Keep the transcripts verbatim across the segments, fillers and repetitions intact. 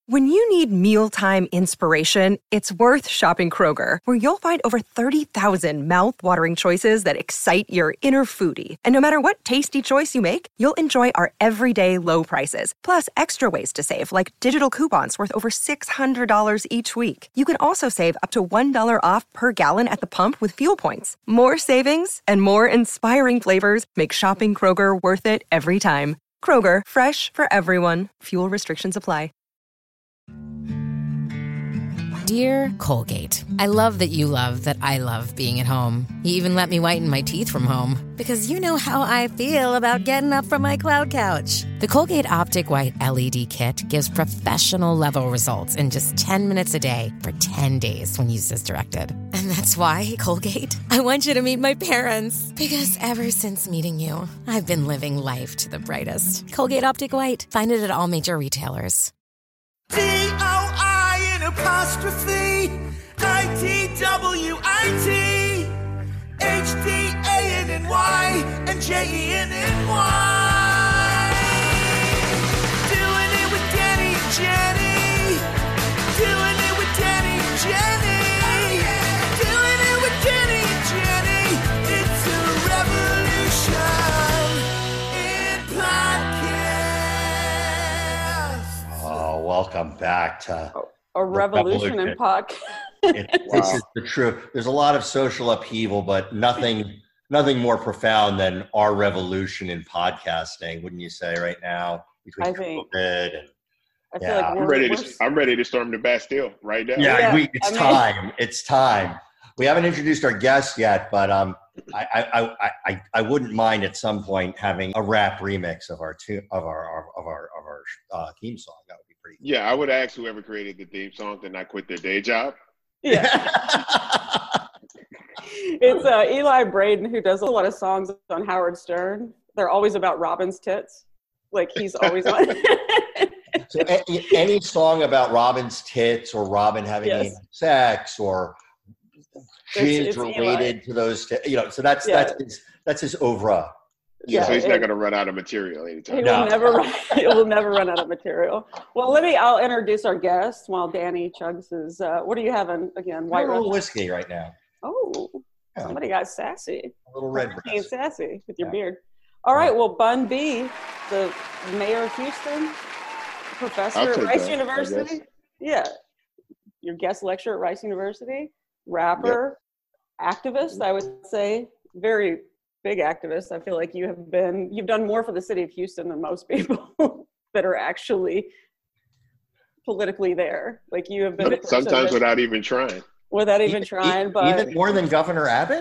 When you need mealtime inspiration, it's worth shopping Kroger, where you'll find over thirty thousand mouth-watering choices that excite your inner foodie. And no matter what tasty choice you make, you'll enjoy our everyday low prices, plus extra ways to save, like digital coupons worth over six hundred dollars each week. You can also save up to one dollar off per gallon at the pump with fuel points. More savings and more inspiring flavors make shopping Kroger worth it every time. Kroger, fresh for everyone. Fuel restrictions apply. Dear Colgate, I love that you love that I love being at home. You even let me whiten my teeth from home. Because you know how I feel about getting up from my cloud couch. The Colgate Optic White L E D Kit gives professional-level results in just ten minutes a day for ten days when used as directed. And that's why, Colgate, I want you to meet my parents. Because ever since meeting you, I've been living life to the brightest. Colgate Optic White. Find it at all major retailers. D O I N apostrophe I T W I T H D A N N Y and J E N N Y. Doing it with Danny and Jenny. Doing it with Danny and Jenny. Doing it with Danny and Jenny. It's a revolution in podcast. Oh, welcome back to a revolution, revolution in podcast. It, wow. This is the truth. There's a lot of social upheaval, but nothing, nothing more profound than our revolution in podcasting. Wouldn't you say right now? Between I think. COVID and, I feel yeah. like I'm ready to. I'm ready to storm the Bastille right now. Yeah, yeah we, it's I mean, time. It's time. We haven't introduced our guests yet, but um, I, I, I, I, I wouldn't mind at some point having a rap remix of our two, of our, of our, of our uh, theme song. That would be pretty cool. Yeah, I would ask whoever created the theme song to not quit their day job. Yeah. It's uh, Eli Braden, who does a lot of songs on Howard Stern. They're always about Robin's tits. Like, he's always on. So any, any song about Robin's tits or Robin having Yes. sex or jizz it's related Eli. to those, t- you know, so that's, Yeah. that's his, that's his oeuvre. Yeah, so he's it- not going to run out of material He anytime. will No. never run, he will never run out of material. Well, let me, I'll introduce our guest while Danny chugs his, uh, what are you having again? White A little Russian? whiskey right now. Oh, Yeah. somebody got sassy. A little red Being breast. sassy with your Yeah. beard. All right, well, Bun B, the mayor of Houston, professor I'll at take Rice that, I University. Yeah. Your guest lecturer at Rice University, rapper, activist, I would say, very big activist. I feel like you have been, you've done more for the city of Houston than most people that are actually politically there. Like, you have been the person Sometimes that- without even trying. without even Even- trying, e- but even more than Governor Abbott.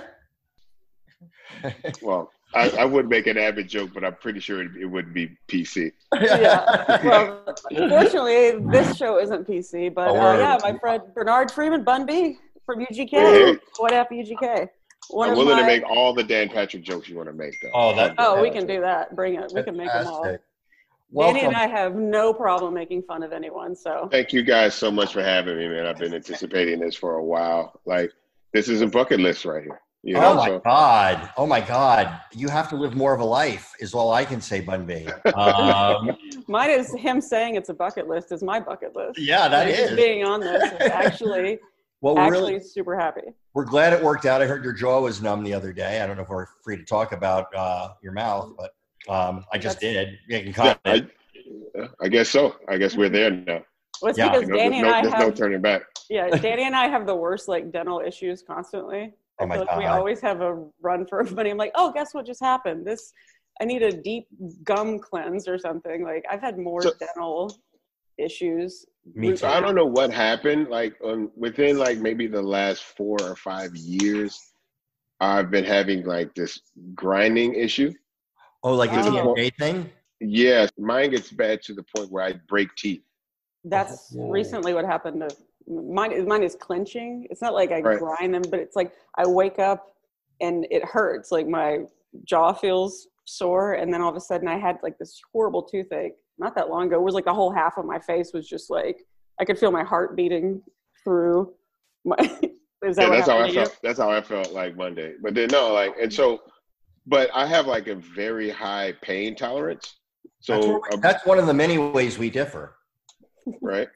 Well, I, I would make an Abbott joke, but I'm pretty sure it, it wouldn't be P C. yeah. Well, fortunately, this show isn't P C, but Oh, uh, we're- yeah, my friend Bernard Freeman, Bun B from U G K. Hey. What up, U G K? One I'm of willing my, to make all the Dan Patrick jokes you want to make, though. Oh, that- Oh, we can do that. Bring it. We can make them all. Fantastic. Danny and Welcome. I have no problem making fun of anyone. So Thank you guys so much for having me, man. I've been anticipating this for a while. Like, this is a bucket list right here. You know, Oh my so God! Oh my God! You have to live more of a life, is all I can say, Bun B. Um, mine is him saying it's a bucket list is my bucket list. yeah, that Like, just is. being on this is actually Well, we're actually really super happy. we're glad it worked out. I heard your jaw was numb the other day. I don't know if we're free to talk about uh, your mouth, but um, I just That's- did. You can yeah, comment. I, I guess so. I guess we're there now. Well, it's Yeah. because You know, Danny there's and no, I there's have no turning back. Yeah, Danny and I have the worst like dental issues constantly. I Oh my feel like we God. always have a run for money. I'm like, oh, guess what just happened? This, I need a deep gum cleanse or something. Like, I've had more So- dental issues. Me too. So I don't know what happened. Like, um, within like maybe the last four or five years, I've been having like this grinding issue. Oh, like a Oh. T M J thing? Yes, mine gets bad to the point where I break teeth. That's Whoa. recently what happened to mine. Mine is clenching. It's not like I Right. grind them, but it's like I wake up and it hurts. Like my jaw feels sore, and then all of a sudden I had like this horrible toothache. Not that long ago, it was like the whole half of my face was just like I could feel my heart beating through my. Is that Yeah, what that's how I happened to you? felt. That's how I felt like Monday. But then no, like, and so, but I have like a very high pain tolerance. That's, So where- uh, that's one of the many ways we differ. right?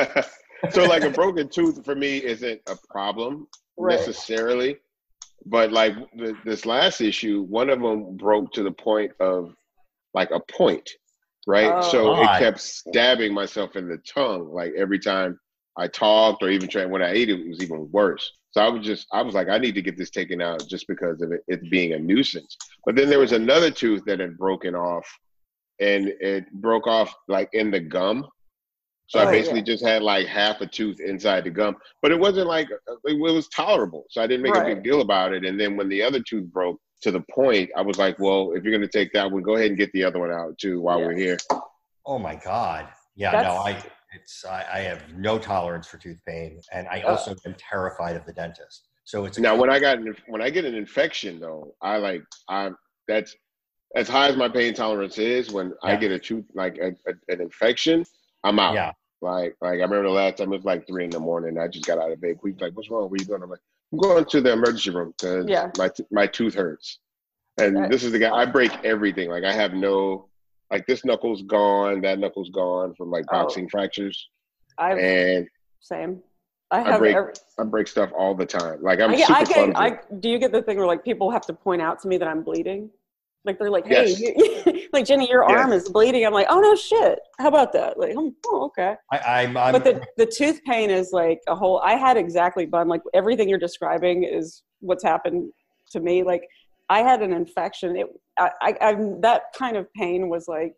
So like a broken tooth for me isn't a problem Right. necessarily, but like th- this last issue, one of them broke to the point of like a point, right? Oh. So it God. kept stabbing myself in the tongue, like every time I talked or even tried when I ate it, it was even worse. So I was just, I was like, I need to get this taken out just because of it, it being a nuisance. But then there was another tooth that had broken off, and it broke off like in the gum. So Oh, I basically yeah. just had like half a tooth inside the gum, but it wasn't like, it was tolerable. So I didn't make a Right. big deal about it. And then when the other tooth broke to the point, I was like, well, if you're going to take that one, go ahead and get the other one out too while Yeah. we're here. Oh my God. Yeah, That's- no, I it's I, I have no tolerance for tooth pain, and I Oh. also am terrified of the dentist. So it's a Now, when I got, an, when I get an infection though, I like, I, that's as high as my pain tolerance is. When I Yeah. get a tooth, like a, a, an infection, I'm out. yeah. Like, like I remember the last time it was like three in the morning. I just got out of bed. He's like, "What's wrong? What are you doing?" I'm like, "I'm going to the emergency room because Yeah. my t- my tooth hurts." And That- this is the guy. I break everything. Like I have no, like this knuckle's gone, that knuckle's gone from like Oh. boxing fractures, I've and same. I I have break every, I break stuff all the time. Like I'm I get, super I get, clumsy. I, do you get the thing where like people have to point out to me that I'm bleeding? Like they're like, hey, Yes. you, like Jenny, your Yes. arm is bleeding. I'm like, oh no shit. How about that? Like, oh, oh, okay. I, I'm, I'm But the, the tooth pain is like a whole, I had exactly, Bun, like everything you're describing is what's happened to me. Like I had an infection. It, I, I, I that kind of pain was like,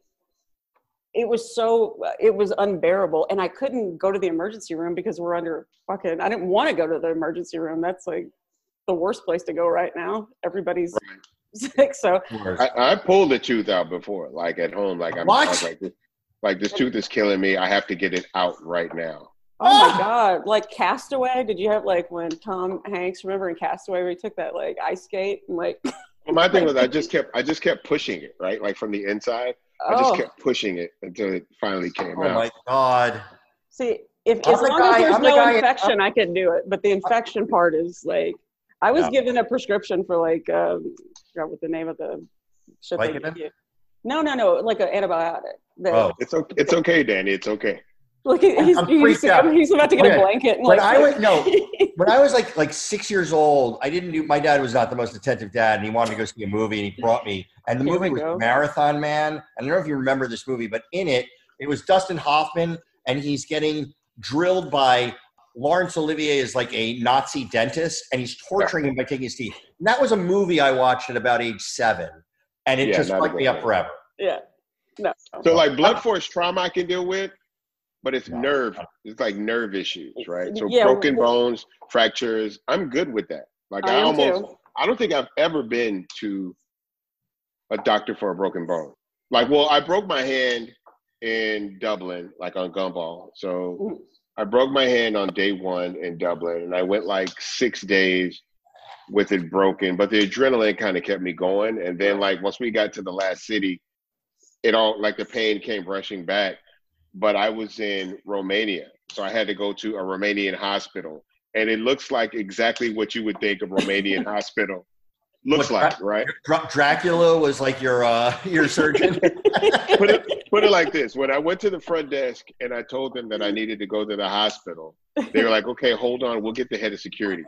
it was so, it was unbearable. And I couldn't go to the emergency room because we're under fucking, I didn't want to go to the emergency room. That's like the worst place to go right now. Everybody's sick. So I, I pulled a tooth out before, like at home. Like I'm What? I was like, this, like this tooth is killing me. I have to get it out right now. Oh my God. Like Castaway. Did you have like when Tom Hanks, remember in Castaway where he took that like ice skate and like, Well, my thing was I just kept I just kept pushing it, right? Like from the inside. I oh, just kept pushing it until it finally came oh out. my God. see, if I'm as the long guy- as there's I'm the no guy- infection, I can do it. But the infection part is like, I was Yeah. given a prescription for like, um, I forgot what the name of the shit they Vicodin? give you. No, no, no, like an antibiotic. That, Oh. It's okay. It's okay, Danny. It's okay. Look, he's, I'm he's, freaked out. he's about to get Wait a a minute. blanket. And When like, I was- no. When I was like like six years old, I didn't do. My dad was not the most attentive dad, and he wanted to go see a movie, and he brought me. And the Here movie we was go. Marathon Man. I don't know if you remember this movie, but in it, it was Dustin Hoffman, and he's getting drilled by Laurence Olivier as like a Nazi dentist, and he's torturing him by taking his teeth. And that was a movie I watched at about age seven, and it Yeah, just not a fucked me good up one. forever. yeah. No. So like blood force trauma I can deal with, but it's No. nerve. It's like nerve issues, right? So Yeah, broken well- bones, fractures. I'm good with that. Like I I, am almost too. I don't think I've ever been to a doctor for a broken bone. Like, well, I broke my hand in Dublin, like on gumball. So Mhm. I broke my hand on day one in Dublin, and I went like six days with it broken. But the adrenaline kind of kept me going. And then, like, once we got to the last city, it all like the pain came rushing back. But I was in Romania, so I had to go to a Romanian hospital, and it looks like exactly what you would think a Romanian hospital looks What, like, right? Dra- Dracula was like your uh, your surgeon. Put it put it like this: when I went to the front desk and I told them that I needed to go to the hospital, they were like, "Okay, hold on, we'll get the head of security."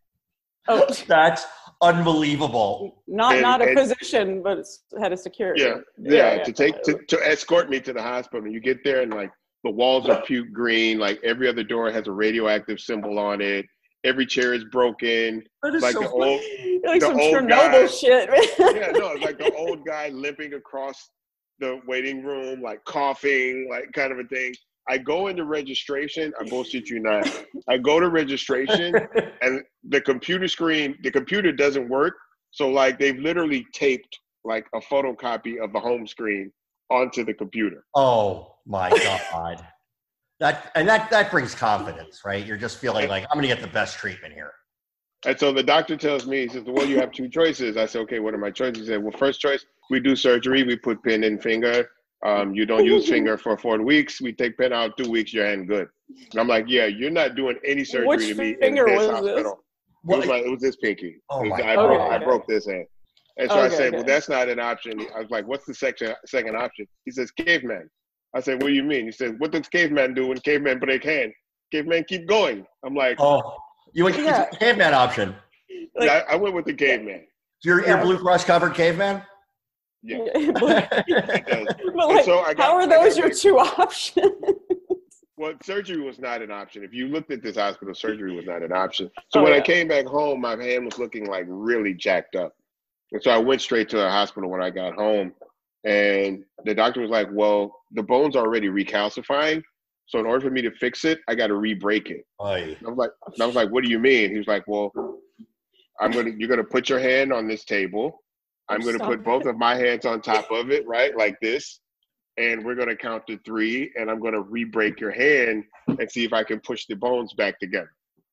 Oh, That's unbelievable. not And- not a and- physician, but it's head of security. Yeah, yeah, to take to, to escort me to the hospital. You get there and like the walls are puke green. Like every other door has a radioactive symbol on it. Every chair is broken. That is Like so the funny. old, like the some old Chernobyl guy- shit. yeah, no, it's like the old guy limping across the waiting room, like coughing, like kind of a thing. I go into registration. I bullshit you not. I go to registration, and the computer screen, the computer doesn't work. So like they've literally taped like a photocopy of the home screen onto the computer. Oh my God. That and that that brings confidence, right? You're just feeling like I'm gonna get the best treatment here. And so the doctor tells me, he says, well, you have two choices. I said, okay, what are my choices? He said, well, first choice, we do surgery. We put pin in finger. Um, you don't use finger for four weeks. We take pin out two weeks, your hand good. And I'm like, yeah, you're not doing any surgery Which to me in finger this was hospital. this? It Well, was, like, it was this pinky. Oh It was- my I, God. broke, Okay, I okay. broke this hand. And so I Okay, said, okay. well, that's not an option. I was like, what's the second, second option? He says, caveman. I said, what do you mean? He said, what does caveman do when caveman break hand? Caveman keep going. I'm like, oh, you went Yeah. the caveman option. Like, yeah, I, I went with the caveman. You're, Yeah. you're Blue Cross covered caveman? Yeah. but, It does. but like, so I got- how are I got those your like- two options? Well, surgery was not an option. If you looked at this hospital, surgery was not an option. So Oh, when I yeah. came back home, my hand was looking like really jacked up. And so I went straight to the hospital when I got home. And the doctor was like, well, the bone's already recalcifying. So in order for me to fix it, I got to re-break it. Oy. And I was like, and I was like, what do you mean? He was like, well, I'm gonna you're gonna put your hand on this table. I'm gonna Stop put both of my hands on top of it, right, like this, and we're gonna count to three, and I'm gonna re-break your hand and see if I can push the bones back together.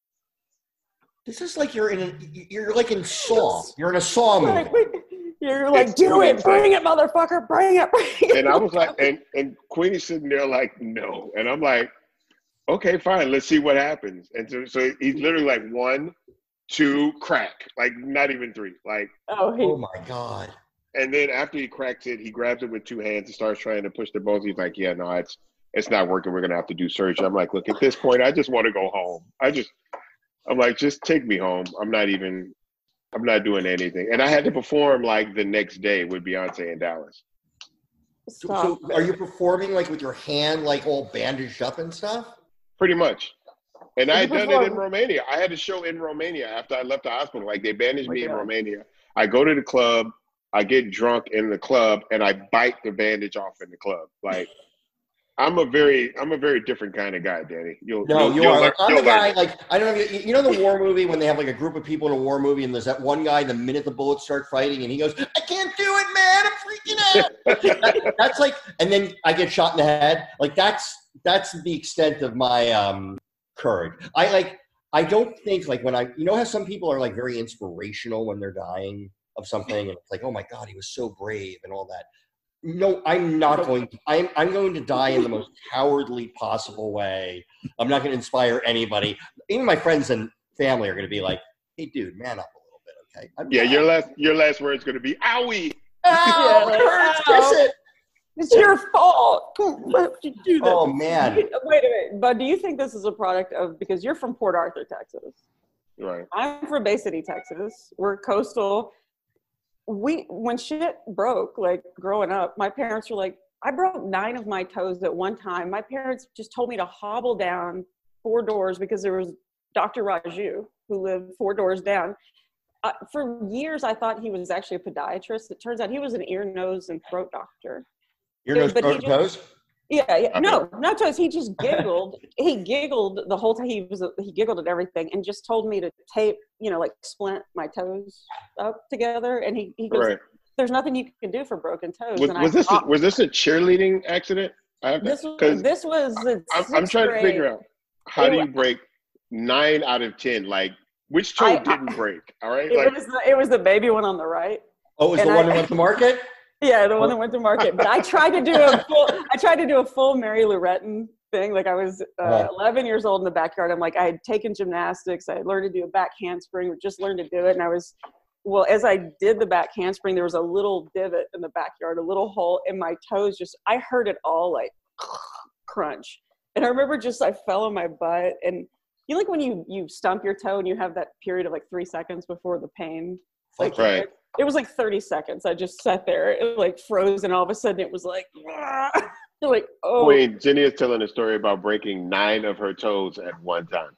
This is like you're in a, you're like in Saw. You're in a Saw movie. Like, wait, you're like, It's do totally it, bring it, motherfucker, bring it, bring it. And I was like, and and Queenie's sitting there like, no, and I'm like, okay, fine, let's see what happens. And so, so he's literally like one, two, crack, like not even three, like. oh, he, Oh my God. And then after he cracks it, he grabs it with two hands and starts trying to push the bones. He's like, yeah, no, it's it's not working. We're going to have to do surgery. I'm like, look, at this point, I just want to go home. I just, I'm like, just take me home. I'm not even, I'm not doing anything. And I had to perform like the next day with Beyonce in Dallas. So, stop. so are you performing like with your hand like all bandaged up and stuff? Pretty much. And I had You done it in perform- Romania. I had a show in Romania after I left the hospital. Like they bandaged Oh my me in God. Romania. I go to the club. I get drunk in the club and I bite the bandage off in the club. Like I'm a very, I'm a very different kind of guy, Danny. You'll, No, you'll, you you'll are. learn- Like, I'm you'll the guy, learn. like, I don't know if you, you know the war movie when they have like a group of people in a war movie and there's that one guy the minute the bullets start fighting and he goes, I can't do it, man. I'm freaking out. That- that's like, and then I get shot in the head. Like that's, that's the extent of my um, courage. I like, I don't think like when I, you know how some people are like very inspirational when they're dying of something and it's like, oh my God, he was so brave and all that. No, I'm not going to, I'm, I'm going to die in the most cowardly possible way. I'm not going to inspire anybody. Even my friends and family are going to be like, hey dude, man up a little bit. Okay. I'm Yeah, not- your last, your last word's going to be, owie. Ow, Yeah, it hurts, like, kiss ow. it. It's your fault. Why would you do that? Oh man. Wait a minute, Bud, do you think this is a product of, because you're from Port Arthur, Texas. Right. I'm from Bay City, Texas. We're coastal. We, when shit broke, like growing up, my parents were like, I broke nine of my toes at one time. My parents just told me to hobble down four doors because there was Doctor Raju who lived four doors down. Uh, for years, I thought he was actually a podiatrist. It turns out he was an ear, nose, and throat doctor. Your Yeah, nose, but he throat, and just- toes? Yeah, yeah. Okay. No, not toes. He just giggled. He giggled the whole time. He was he giggled at everything and just told me to tape, you know, like splint my toes up together. And he, he goes, Right. "There's nothing you can do for broken toes." Was, and was I, this, a, was this a cheerleading accident? I have this to, was because this was the I'm, I'm sixth trying to grade. figure out how It do you wa- break nine out of ten? Like which toe I- I- didn't break? All right. It Like was the, it was the baby one on the right. Oh, it was And the one I- that went to market? Yeah, the one that went to market. But I tried to do a full. I tried to do a full Mary Lou Retton thing. Like I was uh, Oh. eleven years old in the backyard. I'm like, I had taken gymnastics. I had learned to do a back handspring. Just learned to do it, and I was. Well, as I did the back handspring, there was a little divot in the backyard, a little hole, and my toes just. I heard it all like crunch, and I remember just I fell on my butt, and you know, like when you you stump your toe and you have that period of like three seconds before the pain. Like Right. it, it was like thirty seconds. I just sat there, it like froze, and all of a sudden it was like, you're like, oh, Wait, Jenny is telling a story about breaking nine of her toes at one time.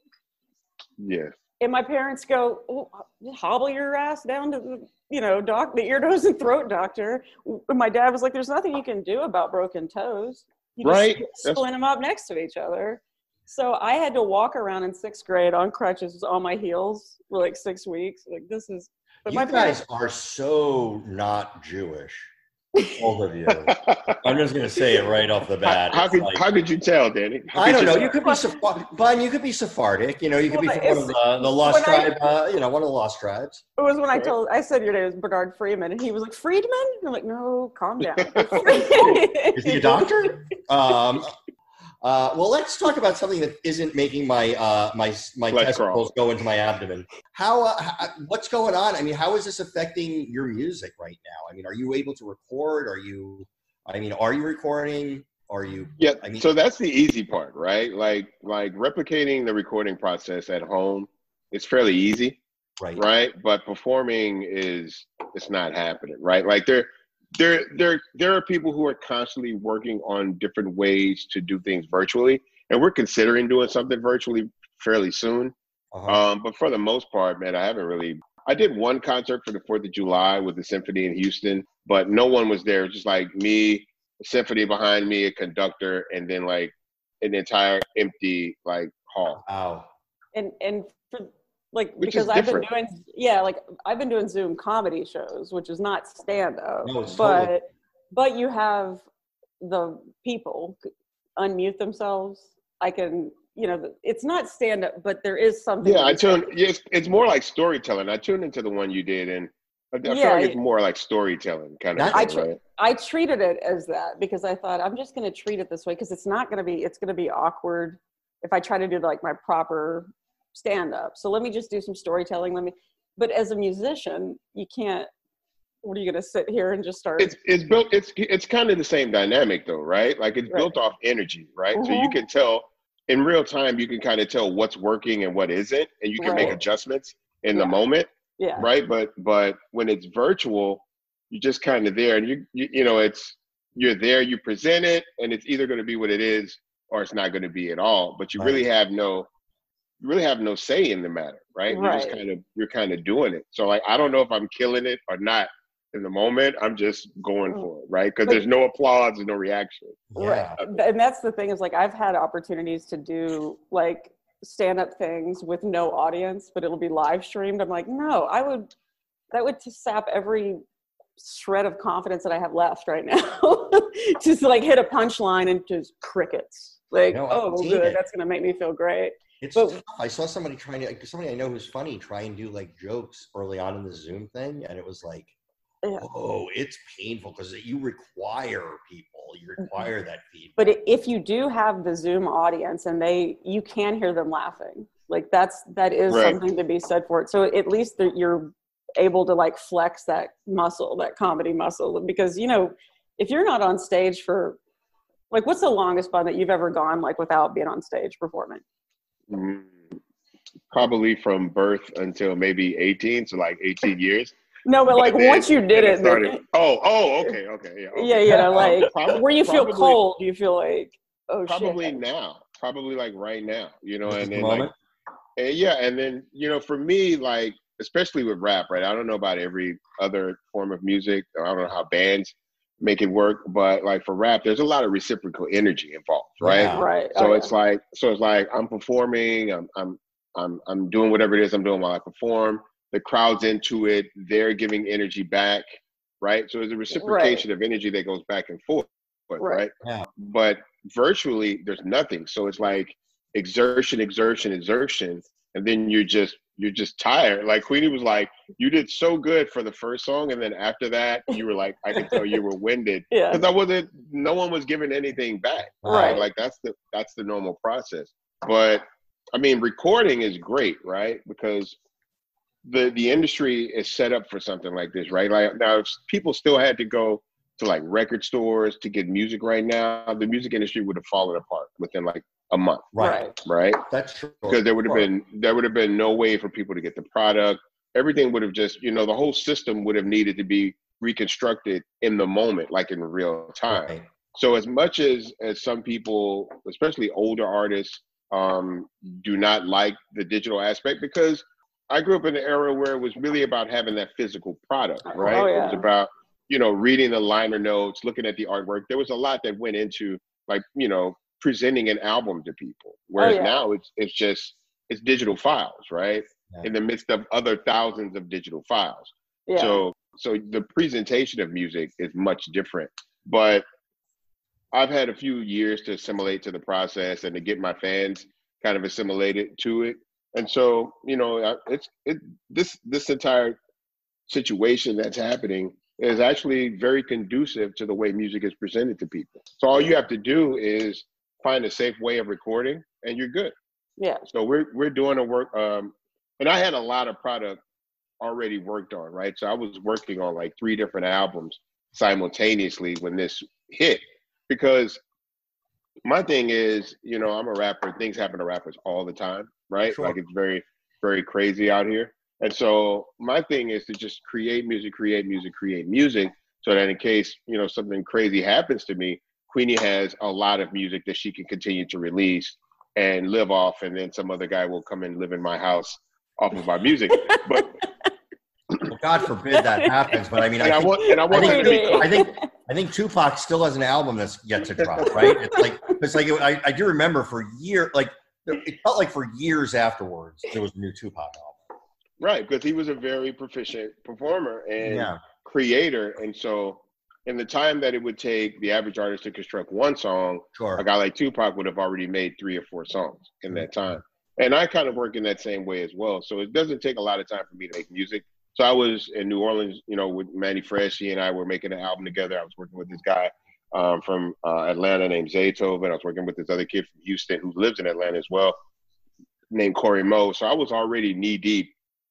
Yes. and my parents go, oh, hobble your ass down to the, you know, doc, the ear, nose, and throat doctor. And my dad was like, there's nothing you can do about broken toes. You just Right. splint That's- them up next to each other. So I had to walk around in sixth grade on crutches on my heels for like six weeks. Like this is, but You my guys parents, are so not Jewish. Both of you. I'm just going to say it right off the How, bat. how It's could like- how could you tell, Danny? How I could don't know. tell? You could be Sephardic, Bun. You could be Sephardic. You know, you could be Well, from one of the, the lost when I- tribe. Uh, you know, one of the lost tribes. it was when I Right. told, I said your name is Bernard Freeman, and he was like, Friedman? I'm like, no, calm down. Is he a doctor? um, uh, well, let's talk about something that isn't making my uh, my my Flesh testicles go into my abdomen. How, uh, how? What's going on? I mean, how is this affecting your music right now? I mean, are you able to record? Are you? I mean, are you recording? Are you? Yeah, I mean, so that's the easy part, right? Like like replicating the recording process at home is fairly easy, right. right? But performing is it's not happening, right? Like there there there there are people who are constantly working on different ways to do things virtually, and we're considering doing something virtually fairly soon. Uh-huh. Um, but for the most part, man, I haven't really. I did one concert for the Fourth of July with the symphony in Houston, but no one was there. Just like me, a symphony behind me, a conductor, and then like an entire empty like hall. Wow. And and for like Which because is I've different. been doing yeah like I've been doing Zoom comedy shows, which is not stand up, No, it's but totally- but you have the people unmute themselves. I can you know it's not stand up, but there is something. Yeah, to I be said. tuned. Yes, it's more like storytelling. I tuned into the one you did, and I, I feel Yeah, like it's it- more like storytelling kind of That- thing, I tr- right? I treated it as that because I thought I'm just going to treat it this way because it's not going to be it's going to be awkward if I try to do like my proper stand up. So let me just do some storytelling. Let me. But as a musician, you can't. What are you going to sit here and just start? It's it's built. It's it's kind of the same dynamic though, right? Like it's Right. built off energy, right? So you Mhm. can tell in real time. You can kind of tell what's working and what isn't, and you can make Right. adjustments in the Yeah. moment, yeah. right? But but when it's virtual, you're just kind of there, and you, you you know it's you're there. You present it, and it's either going to be what it is or it's not going to be at all. But you really Right. have no you really have no say in the matter, right? You're just Right. kind of you're kind of doing it. So like I don't know if I'm killing it or not in the moment. I'm just going for it, right? Because But- there's no applause and no reaction. Yeah. Right. And that's the thing is like I've had opportunities to do like stand up things with no audience, but it'll be live streamed. I'm like, no, I would that would just sap every shred of confidence that I have left right now. Just like hit a punchline and just crickets. Like, No, I've oh seen good, it. that's gonna make me feel great. It's But- tough. I saw somebody trying to, somebody I know who's funny, try and do like jokes early on in the Zoom thing, and it was like, Yeah. oh, it's painful because you require people, you require that feedback. But i- if you do have the Zoom audience and they, you can hear them laughing. Like that's, that is Right. something to be said for it. So at least that you're able to like flex that muscle, that comedy muscle. Because, you know, if you're not on stage for, like, what's the longest fun that you've ever gone like without being on stage performing? Mm, Probably from birth until maybe eighteen, so like eighteen years. No, but like then- once you did then it, started- then- oh, oh, okay, okay, yeah. okay. yeah, you know, like Prob- where you feel probably- cold, you feel like, oh Probably shit. now, probably like right now, you know, This is and the then moment. like, and yeah, and then you know, for me, like especially with rap, right? I don't know about every other form of music. I don't know how bands make it work, but like for rap, there's a lot of reciprocal energy involved, right? Yeah. Right. So Oh, it's like, so it's like I'm performing, I'm, I'm, I'm, I'm doing whatever it is I'm doing while I perform. The crowd's into it. They're giving energy back, right? So there's a reciprocation of energy that goes back and forth, right? Right. Yeah. But virtually, there's nothing. So it's like exertion, exertion, exertion, and then you're just you're just tired. Like Queenie was like, you did so good for the first song, and then after that, you were like, I could tell you were winded Yeah. because I wasn't. No one was giving anything back. Right. Like that's the that's the normal process. But I mean, recording is great, right? Because the the industry is set up for something like this, right? Like now, if people still had to go to like record stores to get music right now, the music industry would have fallen apart within like a month, Right. right? That's true. Because there would have Sure. been there would have been no way for people to get the product. Everything would have just, you know, the whole system would have needed to be reconstructed in the moment, like in real time. Right. So as much as as some people, especially older artists, um, do not like the digital aspect, because I grew up in an era where it was really about having that physical product, right? Oh, It was yeah. about, you know, reading the liner notes, looking at the artwork. There was a lot that went into like, you know, presenting an album to people. Whereas yeah. now it's it's just it's digital files, right? Yeah. In the midst of other thousands of digital files. Yeah. So so the presentation of music is much different. But I've had a few years to assimilate to the process and to get my fans kind of assimilated to it. And so, you know, I- it's it this this entire situation that's happening is actually very conducive to the way music is presented to people. So all you have to do is find a safe way of recording and you're good. yeah. So we're we're doing a work um and I had a lot of product already worked on, right? So I was working on like three different albums simultaneously when this hit, because My thing is, you know, I'm a rapper. Things happen to rappers all the time, right? Sure. Like it's very, very crazy out here. And so my thing is to just create music, create music, create music, so that in case, you know, something crazy happens to me, Queenie has a lot of music that she can continue to release and live off, and then some other guy will come and live in my house off of my music. But well, God forbid that happens. But I mean, and I, I think, want, and I I, want think, to be, I think I think Tupac still has an album that's yet to drop, right? It's like it's like I, I do remember for years, like it felt like for years afterwards there was a new Tupac album. right, because he was a very proficient performer and Yeah. creator, and so in the time that it would take the average artist to construct one song, Sure. a guy like Tupac would have already made three or four songs in that time. And I kind of work in that same way as well. So it doesn't take a lot of time for me to make music. So I was in New Orleans, you know, with Manny Fresh. He and I were making an album together. I was working with this guy um, from uh, Atlanta named Zaytoven. I was working with this other kid from Houston who lives in Atlanta as well, named Corey Moe. So I was already knee deep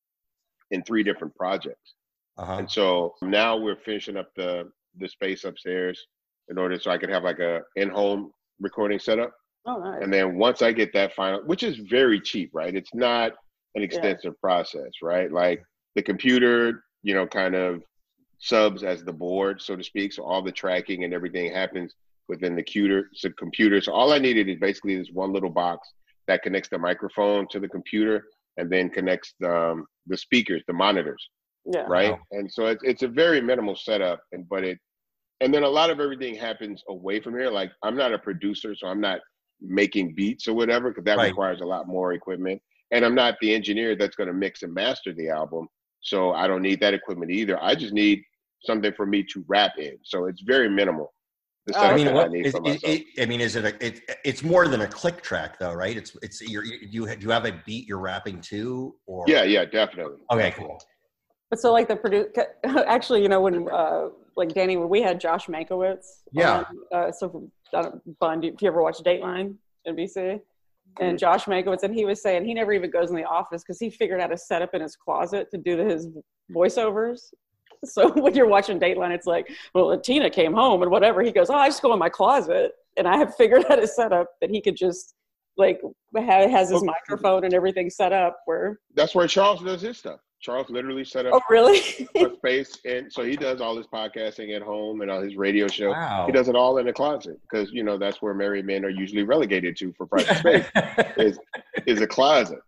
in three different projects. Uh-huh. And so now we're finishing up the the space upstairs in order so I could have like a in-home recording setup. Oh, nice. And then once I get that final, which is very cheap, right? It's not an extensive yeah. process, right? Like the computer, you know, kind of subs as the board, so to speak. So all the tracking and everything happens within the computer. So computer. So all I needed is basically this one little box that connects the microphone to the computer and then connects the, um, the speakers, the monitors. Yeah. Right. Wow. And so it's it's a very minimal setup, and but it, and then a lot of everything happens away from here. Like I'm not a producer, so I'm not making beats or whatever, because that Right. requires a lot more equipment. And I'm not the engineer that's going to mix and master the album, so I don't need that equipment either. I just need something for me to rap in. So it's very minimal. The Oh, setup I mean, that what, I need is, for it, myself. it, I mean, is it a? It, it's more than a click track, though, right? It's it's you're, you you do you have a beat you're rapping to, or Yeah, yeah, definitely. Okay, cool. But so like the produce, actually, you know, when uh, like Danny, when we had Josh Mankiewicz. Yeah. On, uh, so from uh, Bun, do you ever watch Dateline, N B C? And Josh Mankiewicz, and he was saying he never even goes in the office because he figured out a setup in his closet to do his voiceovers. So when you're watching Dateline, it's like, well, Tina came home and whatever. He goes, oh, I just go in my closet, and I have figured out a setup that he could just like ha- has his microphone and everything set up where. That's where Charles does his stuff. Charles literally set up Oh, really? a space, and so he does all his podcasting at home and all his radio show. Wow. He does it all in the closet because you know that's where married men are usually relegated to for private space is is a closet.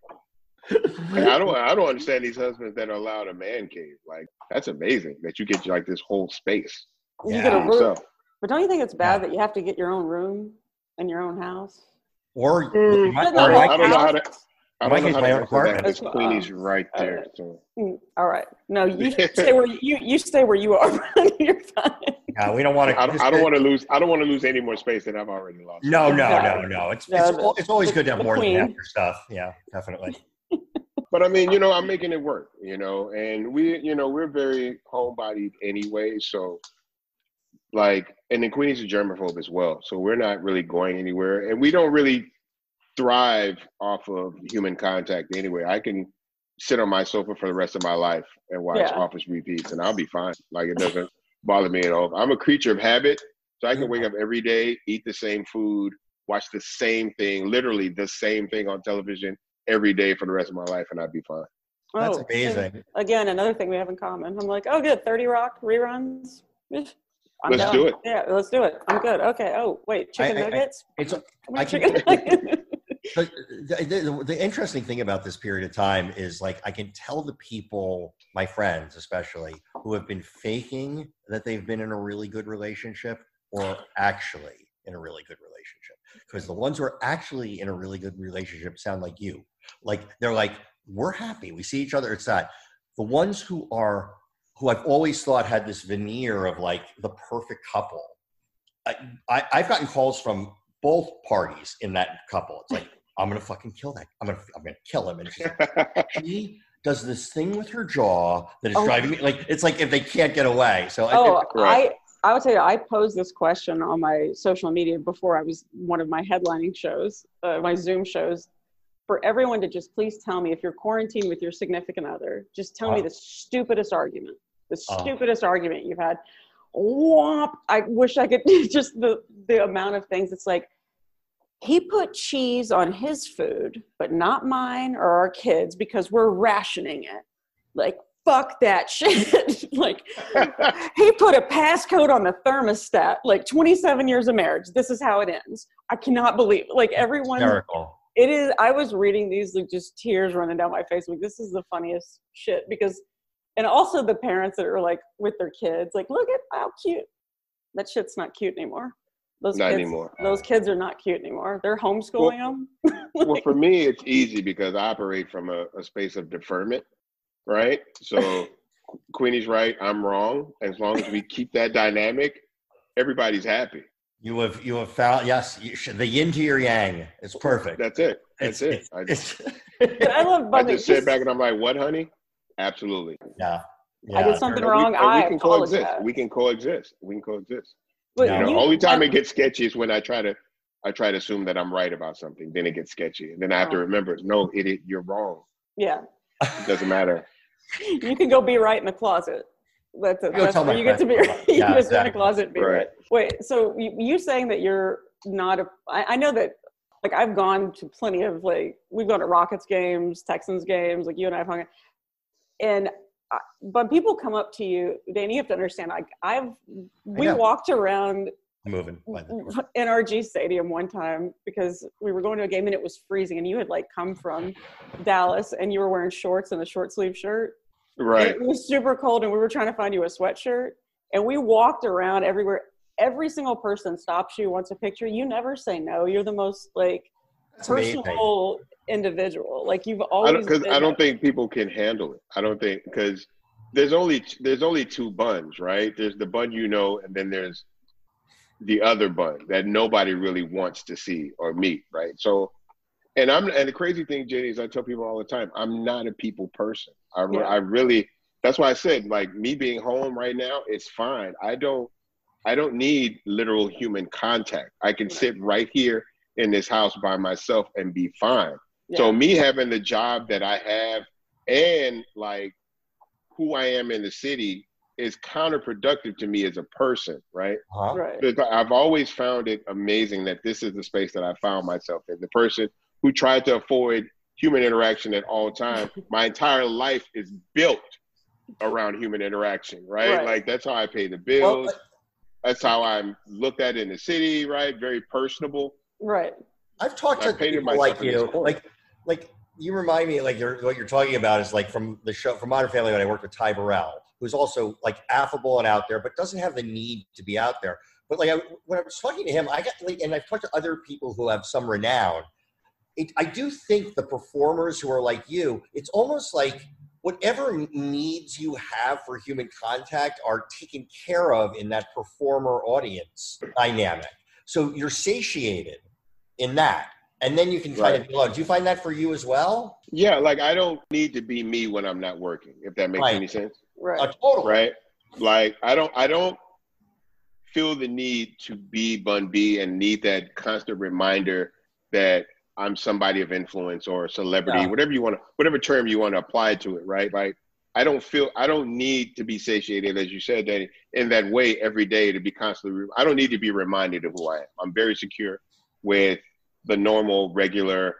And I don't I don't understand these husbands that are allowed a man cave. Like that's amazing that you get like this whole space. You Yeah. get a room. yourself. But don't you think it's bad Yeah. that you have to get your own room in your own house? Or, Mm, my, I or don't my I don't know how to. I My don't know case, how my to own answer that apartment. because Queenie's right there. Okay. So Mm, all right. No, you stay where you, you you stay where you are. You're fine. Yeah, we don't want to. I don't, I don't want to lose. I don't want to lose any more space than I've already lost. No, no, No. no, no. It's No, it's, the- it's always good to have the more than half queen. your stuff. Yeah, definitely. But I mean, you know, I'm making it work, you know, and we, you know, we're very homebodied anyway. So like, and then Queenie's a germaphobe as well. So we're not really going anywhere, and we don't really thrive off of human contact anyway. I can sit on my sofa for the rest of my life and watch Yeah. Office repeats and I'll be fine. Like it doesn't bother me at all. I'm a creature of habit. So I can wake up every day, eat the same food, watch the same thing, literally the same thing on television every day for the rest of my life, and I'd be fine. That's Oh, amazing. Again, another thing we have in common. I'm like, oh, good. thirty Rock reruns. I'm Let's down. do it. Yeah, let's do it. I'm good. Okay. Oh, wait. Chicken I- I- I- nuggets? It's Come I on, can- chicken nuggets. But the, the, the interesting thing about this period of time is like I can tell the people, my friends especially, who have been faking that they've been in a really good relationship or actually in a really good relationship. Because the ones who are actually in a really good relationship sound like you. Like they're like, we're happy. We see each other. It's that. The ones who are, who I've always thought had this veneer of like the perfect couple. I, I, I've gotten calls from both parties in that couple. It's like, I'm gonna fucking kill that. I'm gonna, I'm gonna kill him. And she's like, she does this thing with her jaw that is Oh. driving me like it's like if they can't get away. So Oh, it, Right. I I will tell you, I posed this question on my social media before I was one of my headlining shows, uh, my Zoom shows, for everyone to just please tell me if you're quarantined with your significant other, just tell me Uh. the stupidest argument, the Uh. stupidest argument you've had. Womp. I wish I could just the the amount of things. It's like, he put cheese on his food, but not mine or our kids because we're rationing it. Like, fuck that shit. Like, he put a passcode on the thermostat, like twenty-seven years of marriage. This is how it ends. I cannot believe it. Like, everyone, Hysterical. it is, I was reading these, like, just tears running down my face. Like, this is the funniest shit because, and also the parents that are like with their kids, like, look at how cute. That shit's not cute anymore. Those Not kids, anymore. Those kids are not cute anymore. They're homeschooling Well, them. Well, Like, for me, it's easy because I operate from a, a space of deferment, right? So Queenie's right, I'm wrong. As long as we keep that dynamic, everybody's happy. You have you have found yes, you should, the yin to your yang. It's perfect. That's it. That's It's- it. I, It's, but I love I Bunny. just sit back and I'm like, what, honey? Absolutely. yeah. I yeah. did something And wrong. We, and I we can coexist. apologize. We can coexist. We can coexist. But Yeah. You know, you- only time I- it gets sketchy is when I try to I try to assume that I'm right about something. Then it gets sketchy. And then I have to Oh. remember, no, idiot, you're wrong. Yeah, It doesn't matter. you can go be right in the closet. That's, a, Go that's tell where my you get to be. friend. You Yeah, can just sit in exactly. the closet and be right. Right. Wait, so you, you saying that you're not a? I, I know that. Like, I've gone to plenty of, like, we've gone to Rockets games, Texans games. Like, you and I have hung out, and I, but people come up to you, Dan. You have to understand. Like, I've we know. walked around moving. by the- N R G Stadium one time because we were going to a game and it was freezing, and you had like come from Dallas and you were wearing shorts and a short sleeve shirt. Right. And it was super cold and we were trying to find you a sweatshirt, and we walked around everywhere. Every single person stops you, wants a picture. You never say no. You're the most like That's amazing. personal individual. Like, you've I always don't because been I don't that. think people can handle it. I don't think because there's only there's only two buns, right? There's the bun you know, and then there's the other bun that nobody really wants to see or meet, right? So, and I'm and the crazy thing, Jenny, is I tell people all the time, I'm not a people person. I re- Yeah. I really that's why I said, like, me being home right now, it's fine. I don't I don't need literal human contact. I can sit right here in this house by myself and be fine. Yeah. So me having the job that I have and like who I am in the city is counterproductive to me as a person, right? Huh? Right. Because I've always found it amazing that this is the space that I found myself in. The person who tried to avoid human interaction at all times. My entire life is built around human interaction, right? Right. Like, that's how I pay the bills. Well, That's how I'm looked at in the city, right? Very personable. Right. I've talked I to painted people myself like in this you, corner. like, like you remind me, like you're, what you're talking about is like from the show, from Modern Family, when I worked with Ty Burrell, who's also like affable and out there, but doesn't have the need to be out there. But like, I, when I was talking to him, I got, like, and I've talked to other people who have some renown. It, I do think the performers who are like you, it's almost like whatever needs you have for human contact are taken care of in that performer audience dynamic. So you're satiated in that. And then you can kind Right. of go on. Do you find that for you as well? Yeah, like, I don't need to be me when I'm not working, if that makes Right. any sense. Right. Uh, totally. Right? Like, I don't I don't feel the need to be Bun B and need that constant reminder that I'm somebody of influence or a celebrity, Yeah. whatever you want to, whatever term you want to apply to it, right? Like, I don't feel, I don't need to be satiated, as you said, Danny, in that way every day to be constantly, I don't need to be reminded of who I am. I'm very secure with the normal, regular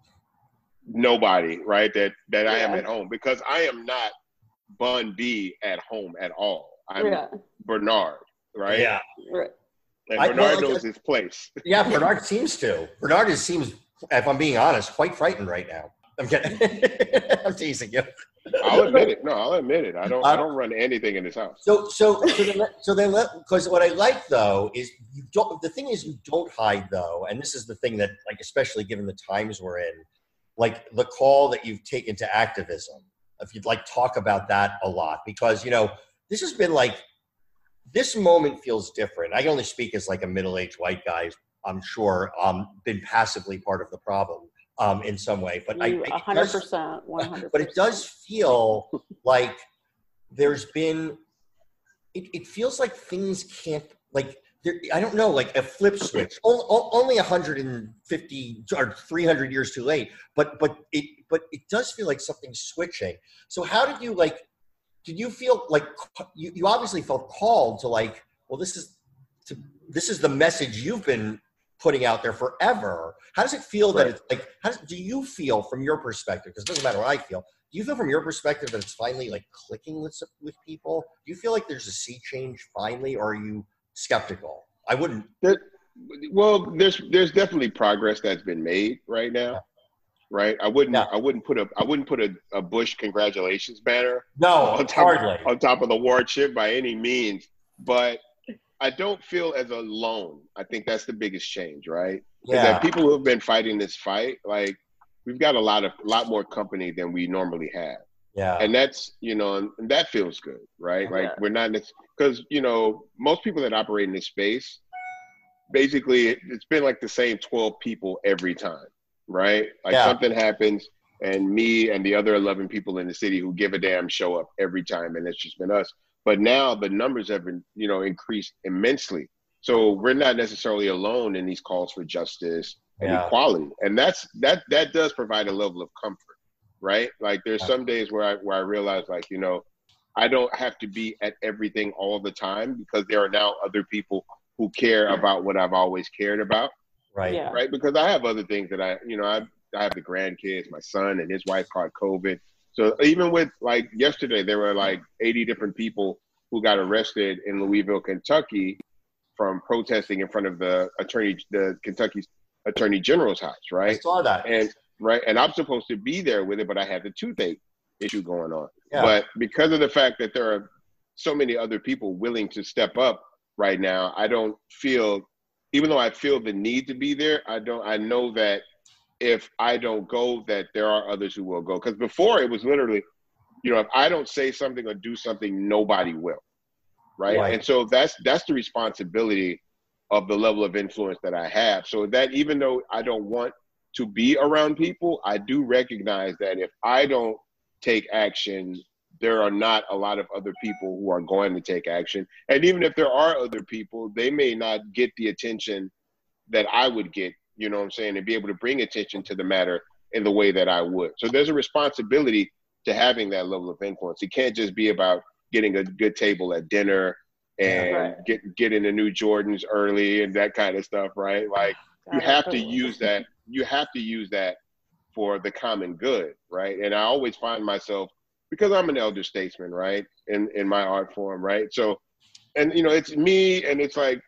nobody, right? That, that I am Yeah. at home, because I am not Bun B at home at all. I'm Yeah. Bernard, right? Yeah. Right. And I- Bernard well, knows his place. Yeah, Bernard seems to. Bernard is, seems, if I'm being honest, quite frightened right now. I'm kidding. I'm teasing you. I'll admit it. No, I'll admit it. I don't. I Uh, don't run anything in this house. So, so, so then, so then, because what I like though is you don't. The thing is, you don't hide though, and this is the thing that, like, especially given the times we're in, like the call that you've taken to activism. If you'd like talk about that a lot, because you know this has been like this moment feels different. I can only speak as like a middle-aged white guy. I'm sure um been passively part of the problem um in some way, but I You it one hundred does- percent, one hundred percent. but it does feel like there's been it, it feels like things can't like there, I don't know, like a flip switch. O- o- only one hundred fifty or three hundred years too late, but but it but it does feel like something's switching. So how did you like did you feel like you, you obviously felt called to like, well, this is to this is the message you've been putting out there forever. How does it feel Right. that it's like, how does, do you feel from your perspective, because it doesn't matter what I feel, do you feel from your perspective that it's finally like clicking with, with people? Do you feel like there's a sea change finally, or are you skeptical? I wouldn't. There, well, there's there's definitely progress that's been made right now, Yeah. right? I wouldn't Yeah. I wouldn't put a I wouldn't put a, a Bush congratulations banner No, on top hardly. on top of the war chip by any means, but I don't feel as alone. I think that's the biggest change, right? Is Yeah. that people who have been fighting this fight, like we've got a lot of a lot more company than we normally have. Yeah. And that's, you know, and, and that feels good, right? Like Yeah. we're not, because, you know, most people that operate in this space, basically it, it's been like the same twelve people every time, right? Like Yeah. something happens and me and the other eleven people in the city who give a damn show up every time, and it's just been us. But now the numbers have been, you know, increased immensely. So we're not necessarily alone in these calls for justice and Yeah. equality. And that's, that, that does provide a level of comfort, right? Like there's Yeah. some days where I, where I realize like, you know, I don't have to be at everything all the time because there are now other people who care about what I've always cared about, Right. Yeah. right? Because I have other things that I, you know, I, I have the grandkids, my son and his wife caught COVID. So even with like yesterday, there were like eighty different people who got arrested in Louisville, Kentucky from protesting in front of the attorney, the Kentucky Attorney General's house, I right? saw that. And right, and I'm supposed to be there with it, but I had the toothache issue going on. Yeah. But because of the fact that there are so many other people willing to step up right now, I don't feel, even though I feel the need to be there, I don't. I know that if I don't go, that there are others who will go. Because before it was literally, you know, if I don't say something or do something, nobody will, right? Right. And so that's that's the responsibility of the level of influence that I have. So that even though I don't want to be around people, I do recognize that if I don't take action, there are not a lot of other people who are going to take action. And even if there are other people, they may not get the attention that I would get, you know what I'm saying, and be able to bring attention to the matter in the way that I would. So there's a responsibility to having that level of influence. It can't just be about getting a good table at dinner and Right. get getting the new Jordans early and that kind of stuff, right? Like you God, have to totally. use that. You have to use that for the common good, right? And I always find myself, because I'm an elder statesman, right, in in my art form, right? So, and you know, it's me and it's like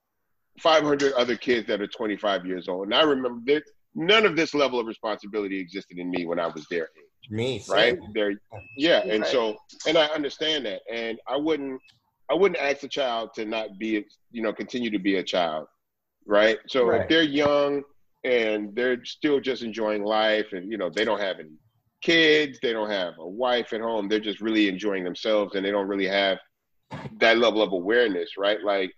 five hundred other kids that are twenty-five years old. And I remember that none of this level of responsibility existed in me when I was their age, Me. right? same. There, yeah. And Right. so, and I understand that, and I wouldn't, I wouldn't ask a child to not be, you know, continue to be a child, right? So Right. if they're young and they're still just enjoying life, and you know, they don't have any kids, they don't have a wife at home, they're just really enjoying themselves, and they don't really have that level of awareness, right? Like,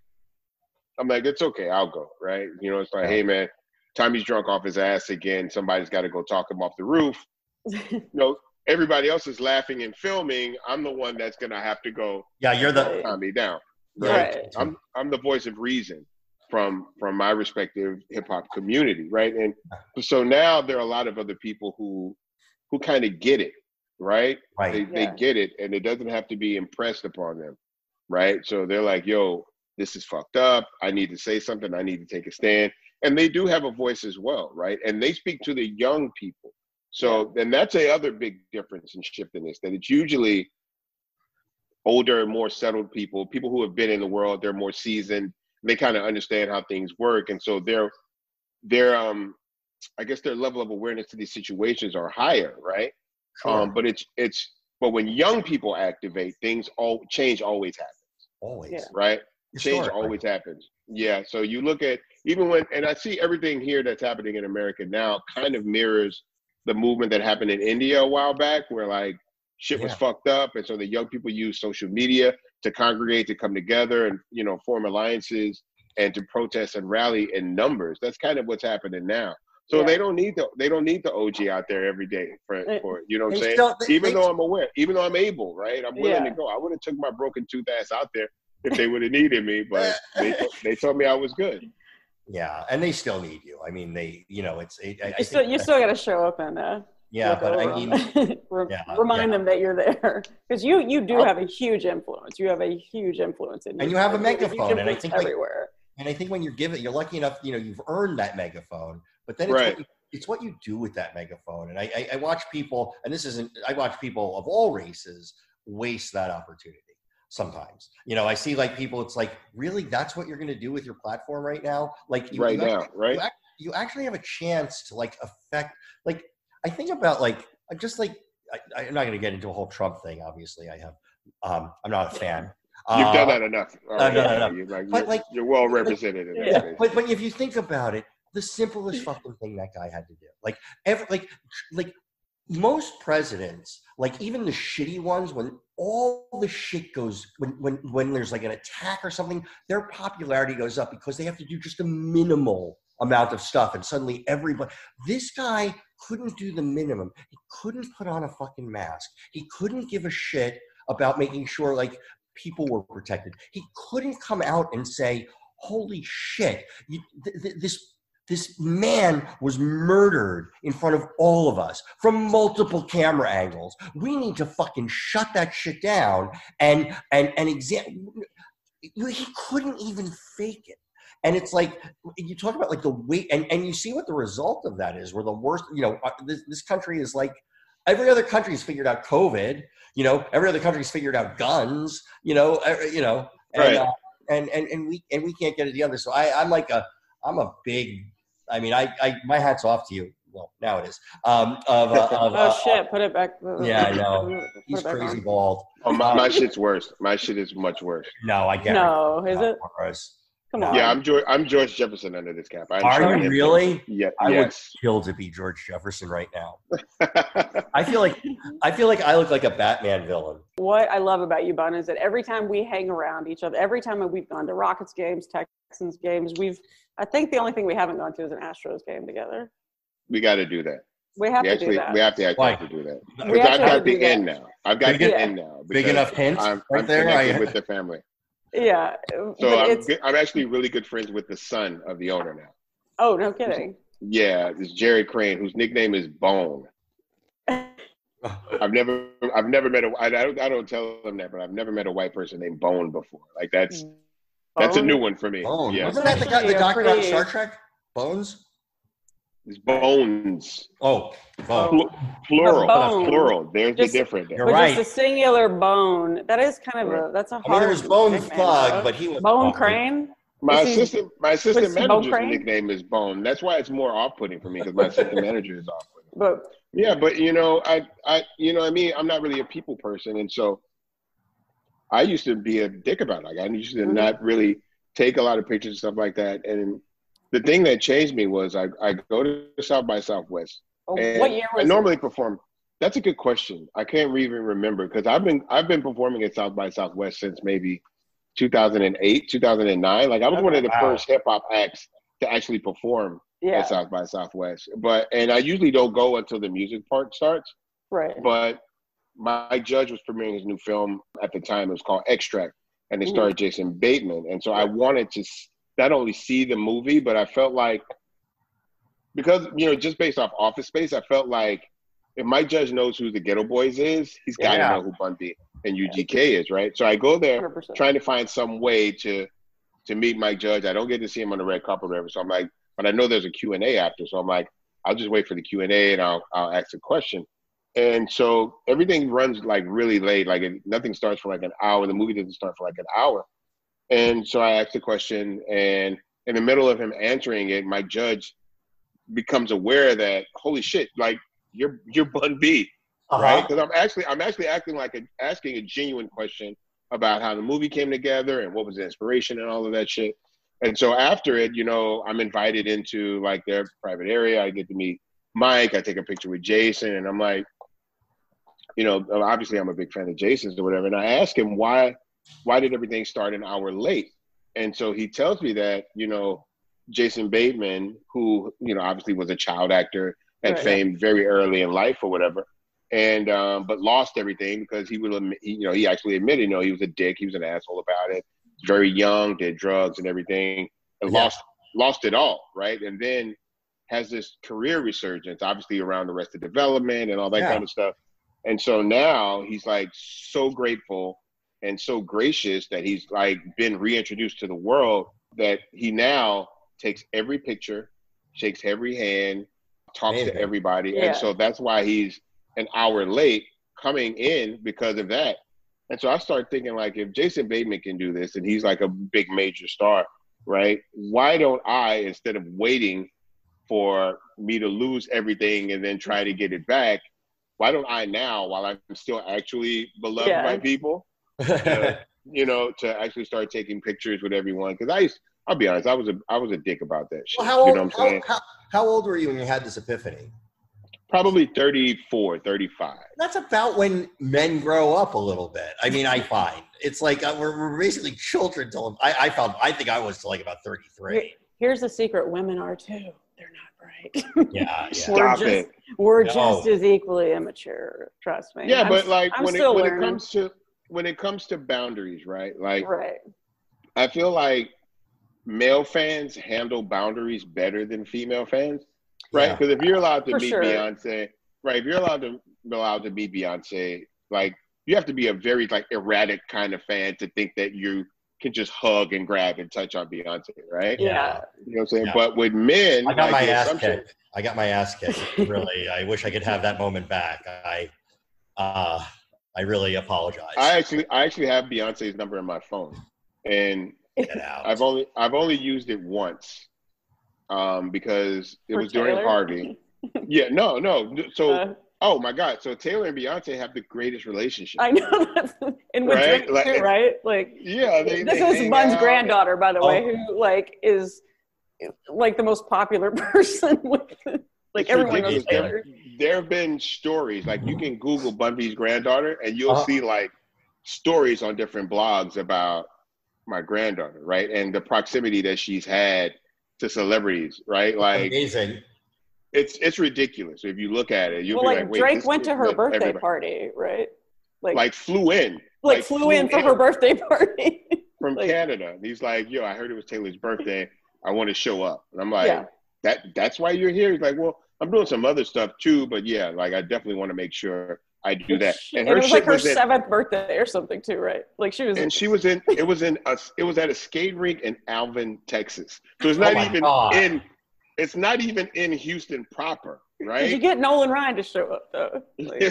I'm like, it's okay, I'll go, right? You know, it's like, Yeah. hey man, Tommy's drunk off his ass again. Somebody's got to go talk him off the roof. You know, everybody else is laughing and filming. I'm the one that's gonna have to go Yeah, you're the. Right. Tommy down. Right. Right? I'm I'm the voice of reason from from my respective hip hop community, right? And so now there are a lot of other people who who kind of get it, right? Right. They Yeah. they get it, and it doesn't have to be impressed upon them, right? So they're like, yo, this is fucked up. I need to say something. I need to take a stand. And they do have a voice as well, right? And they speak to the young people. So then that's a other big difference and shift in this, that it's usually older, more settled people, people who have been in the world, they're more seasoned, they kind of understand how things work. And so their their um I guess their level of awareness to these situations are higher, right? Sure. Um, but it's it's but when young people activate, things all change always happens, Always. Yeah. right? Change Historically. always happens. Yeah. So you look at even when, and I see everything here that's happening in America now kind of mirrors the movement that happened in India a while back, where like shit was Yeah. fucked up, and so the young people use social media to congregate, to come together, and you know form alliances and to protest and rally in numbers. That's kind of what's happening now. So Yeah. they don't need the they don't need the O G out there every day for, Right. for you know what I'm They saying. still- they- even they- though I'm aware, even though I'm able, right? I'm willing Yeah. to go. I would have took my broken tooth ass out there if they would have needed me, but they they told me I was good. Yeah, and they still need you. I mean, they, you know, it's. I, I You think still, you that- still got to show up and uh, Yeah, look but I over mean, 'em. Re- yeah, remind yeah. them that you're there, because you you do I'll- have a huge influence. You have a huge influence in, And you have a a huge megaphone, and I influence think, like, everywhere. And I think when you're given, you're lucky enough, you know, you've earned that megaphone, but then it's, Right. what, you, it's what you do with that megaphone. And I, I, I watch people, and this isn't, I watch people of all races waste that opportunity sometimes. You know, I see like people, it's like, really, that's what you're going to do with your platform right now? Like you, right you now, actually, right? You, act, you actually have a chance to like affect, like, I think about like, just like, I, I'm not going to get into a whole Trump thing. Obviously I have, um, I'm not a fan. You've uh, done that enough. I've done that enough. You're, like, But you're, like, you're well represented in that yeah, space. but, but if you think about it, the simplest fucking thing that guy had to do, like every, like, like most presidents, like even the shitty ones, when all the shit goes, when, when, when there's like an attack or something, their popularity goes up because they have to do just a minimal amount of stuff. And suddenly everybody, this guy couldn't do the minimum. He couldn't put on a fucking mask. He couldn't give a shit about making sure like people were protected. He couldn't come out and say, holy shit, you, th- th- this This man was murdered in front of all of us from multiple camera angles. We need to fucking shut that shit down and and and exam. He couldn't even fake it. And it's like, you talk about like the weight, and, and you see what the result of that is. We're the worst, you know, this, this country is like, every other country's figured out COVID, you know, every other country's figured out guns, you know, every, you know, and, Right. uh, and, and, and we, and we can't get it together. So I, I'm like a, I'm a big, I mean, I, I, my hat's off to you. Well, now it is. Um, of, uh, of, Oh uh, shit! Put it back. Yeah, I know. Put it He's back crazy on. bald. Oh, my, my shit's worse. My shit is much worse. No, I get No, is it? Gross. Come No. on. Yeah, I'm George. I'm George Jefferson under this cap. I'm Are trying you to- really? Yeah. I yes. would kill to be George Jefferson right now. I feel like I feel like I look like a Batman villain. What I love about you, Bun, is that every time we hang around each other, every time we've gone to Rockets games, Texans games, we've, I think the only thing we haven't gone to is an Astros game together. We got to do that. We have We to actually, do that. we have to actually Why? have to do that. We Because I've actually have got to do the that. end now. I've got Big the en- end now. Big because enough hint I'm, right I'm there. connected I- with the family. Yeah. So but I'm, it's, good- I'm actually really good friends with the son of the owner now. oh, no kidding. Yeah, this Jerry Crane, whose nickname is Bone. I've never, I've never met a. I, I don't, I don't tell them that, but I've never met a white person named Bone before. Like that's, that's a Bone? new one for me. Bones. Yeah, Wasn't that the, guy, Actually, the a doctor on pretty- Star Trek? Bones? it's Bones, Oh, Bones. Pl- plural, Bone. plural. There's Just- the difference. You're But right. just a singular bone. That is kind of a, that's a hard I mean, there was Bone nickname, Thug, though. but he was Bone oh, Crane? My Is he- assistant, my assistant was he Bone manager's Crane? nickname is Bone. That's why it's more off-putting for me because my assistant manager is off-putting. But Yeah, but you know, I, I, you know, what I mean, I'm not really a people person, and so I used to be a dick about it. Like I used to Mhm. not really take a lot of pictures and stuff like that. And the thing that changed me was I, I go to South by Southwest. oh, And what year was I normally perform. That's a good question. I can't even remember because I've been I've been performing at South by Southwest since maybe two thousand eight, two thousand nine. Like I was one of the Wow. first hip hop acts to actually perform it? Yeah, at South by Southwest. But and I usually don't go until the music part starts. right. But my judge was premiering his new film at the time. It was called Extract, and it Mhm. starred Jason Bateman. And so I wanted to s- not only see the movie, but I felt like because you know just based off Office Space, I felt like if my judge knows who the Ghetto Boys is, he's got to Yeah. know who Bun B and U G K is, right? So I go there one hundred percent. trying to find some way to to meet my judge. I don't get to see him on the red carpet or whatever. So I'm like, but I know there's a Q and A after. So I'm like, I'll just wait for the Q and A and I'll I'll ask a question. And so everything runs like really late. Like it, nothing starts for like an hour. The movie doesn't start for like an hour. And so I asked the question, and in the middle of him answering it, my judge becomes aware that holy shit, like you're you're Bun B, Uh-huh. right? Because I'm actually I'm actually acting like a, asking a genuine question about how the movie came together and what was the inspiration and all of that shit. And so after it, you know, I'm invited into like their private area. I get to meet Mike. I take a picture with Jason, and I'm like, you know, obviously I'm a big fan of Jason's or whatever. And I ask him why why did everything start an hour late? And so he tells me that, you know, Jason Bateman, who, you know, obviously was a child actor and Right. famed very early in life or whatever, and um, but lost everything because he would, admit, he, you know, he actually admitted, you know, he was a dick, he was an asshole about it. Very young, did drugs and everything, and Yeah. lost lost it all, right? And then has this career resurgence, obviously around the Arrested Development and all that Yeah. kind of stuff. And so now he's like so grateful and so gracious that he's like been reintroduced to the world that he now takes every picture, shakes every hand, talks Amazing. to everybody. Yeah. And so that's why he's an hour late coming in because of that. And so I started thinking, like, if Jason Bateman can do this and he's like a big major star, right? Why don't I, instead of waiting for me to lose everything and then try to get it back, why don't I now, while I'm still actually beloved Yeah. by people, uh, you know, to actually start taking pictures with everyone? Because I used, I'll be honest, I was a I was a dick about that shit. Well, how old, you know what I'm saying? how, how, how old were you when you had this epiphany? Probably thirty-four, thirty-five. That's about when men grow up a little bit. I mean, I find it's like uh, we're, we're basically children till I, I found I think I was till like about thirty-three. Here's the secret: women are too. They're not bright. Yeah, yeah. Stop we're just, it. We're No. just as equally immature. Trust me. Yeah, I'm, but like I'm when it, still when learning. it comes to when it comes to boundaries, right? Like right. I feel like male fans handle boundaries better than female fans, right? Yeah. Because if you're allowed to For meet sure. Beyonce, right? If you're allowed to allowed to meet Beyonce, like you have to be a very like erratic kind of fan to think that you can just hug and grab and touch on Beyonce, right? Yeah. You know what I'm saying? Yeah. But with men, I got like, my the ass assumption- kicked. I got my ass kicked. Really, I wish I could have that moment back. I, uh, I really apologize. I actually, I actually have Beyonce's number in my phone, and Get out. I've only, I've only used it once, um, because it For was during Taylor? Harvey. Yeah, no, no. So, Uh, oh my God, so Taylor and Beyonce have the greatest relationship. I know that's and with Right? Drake Like- too, right? Like Yeah, they, this they is hang Bun's out. granddaughter, by the way, Oh. who like is like the most popular person with like It's everyone knows ridiculous. Taylor. There have been stories like you can Google Bun B's granddaughter, and you'll Uh-huh. see like stories on different blogs about my granddaughter, right? And the proximity that she's had to celebrities, right? Like Amazing. it's it's ridiculous. If you look at it, you'll Well, be like, like, wait, Drake this went kid to her met birthday everybody. party, right? Like, Like flew in, like, flew, in for her birthday party. from like- Canada. And he's like, yo, I heard it was Taylor's birthday. I want to show up. And I'm like, Yeah. that that's why you're here? He's like, well, I'm doing some other stuff too, but yeah, like I definitely want to make sure I do that. And, And her it was shit like her was in, seventh birthday or something too, right? Like she was. and she was in it was in a, it was at a skate rink in Alvin, Texas. So it's Oh not my even God. in it's not even in Houston proper, Did you right? get Nolan Ryan to show up though? Like,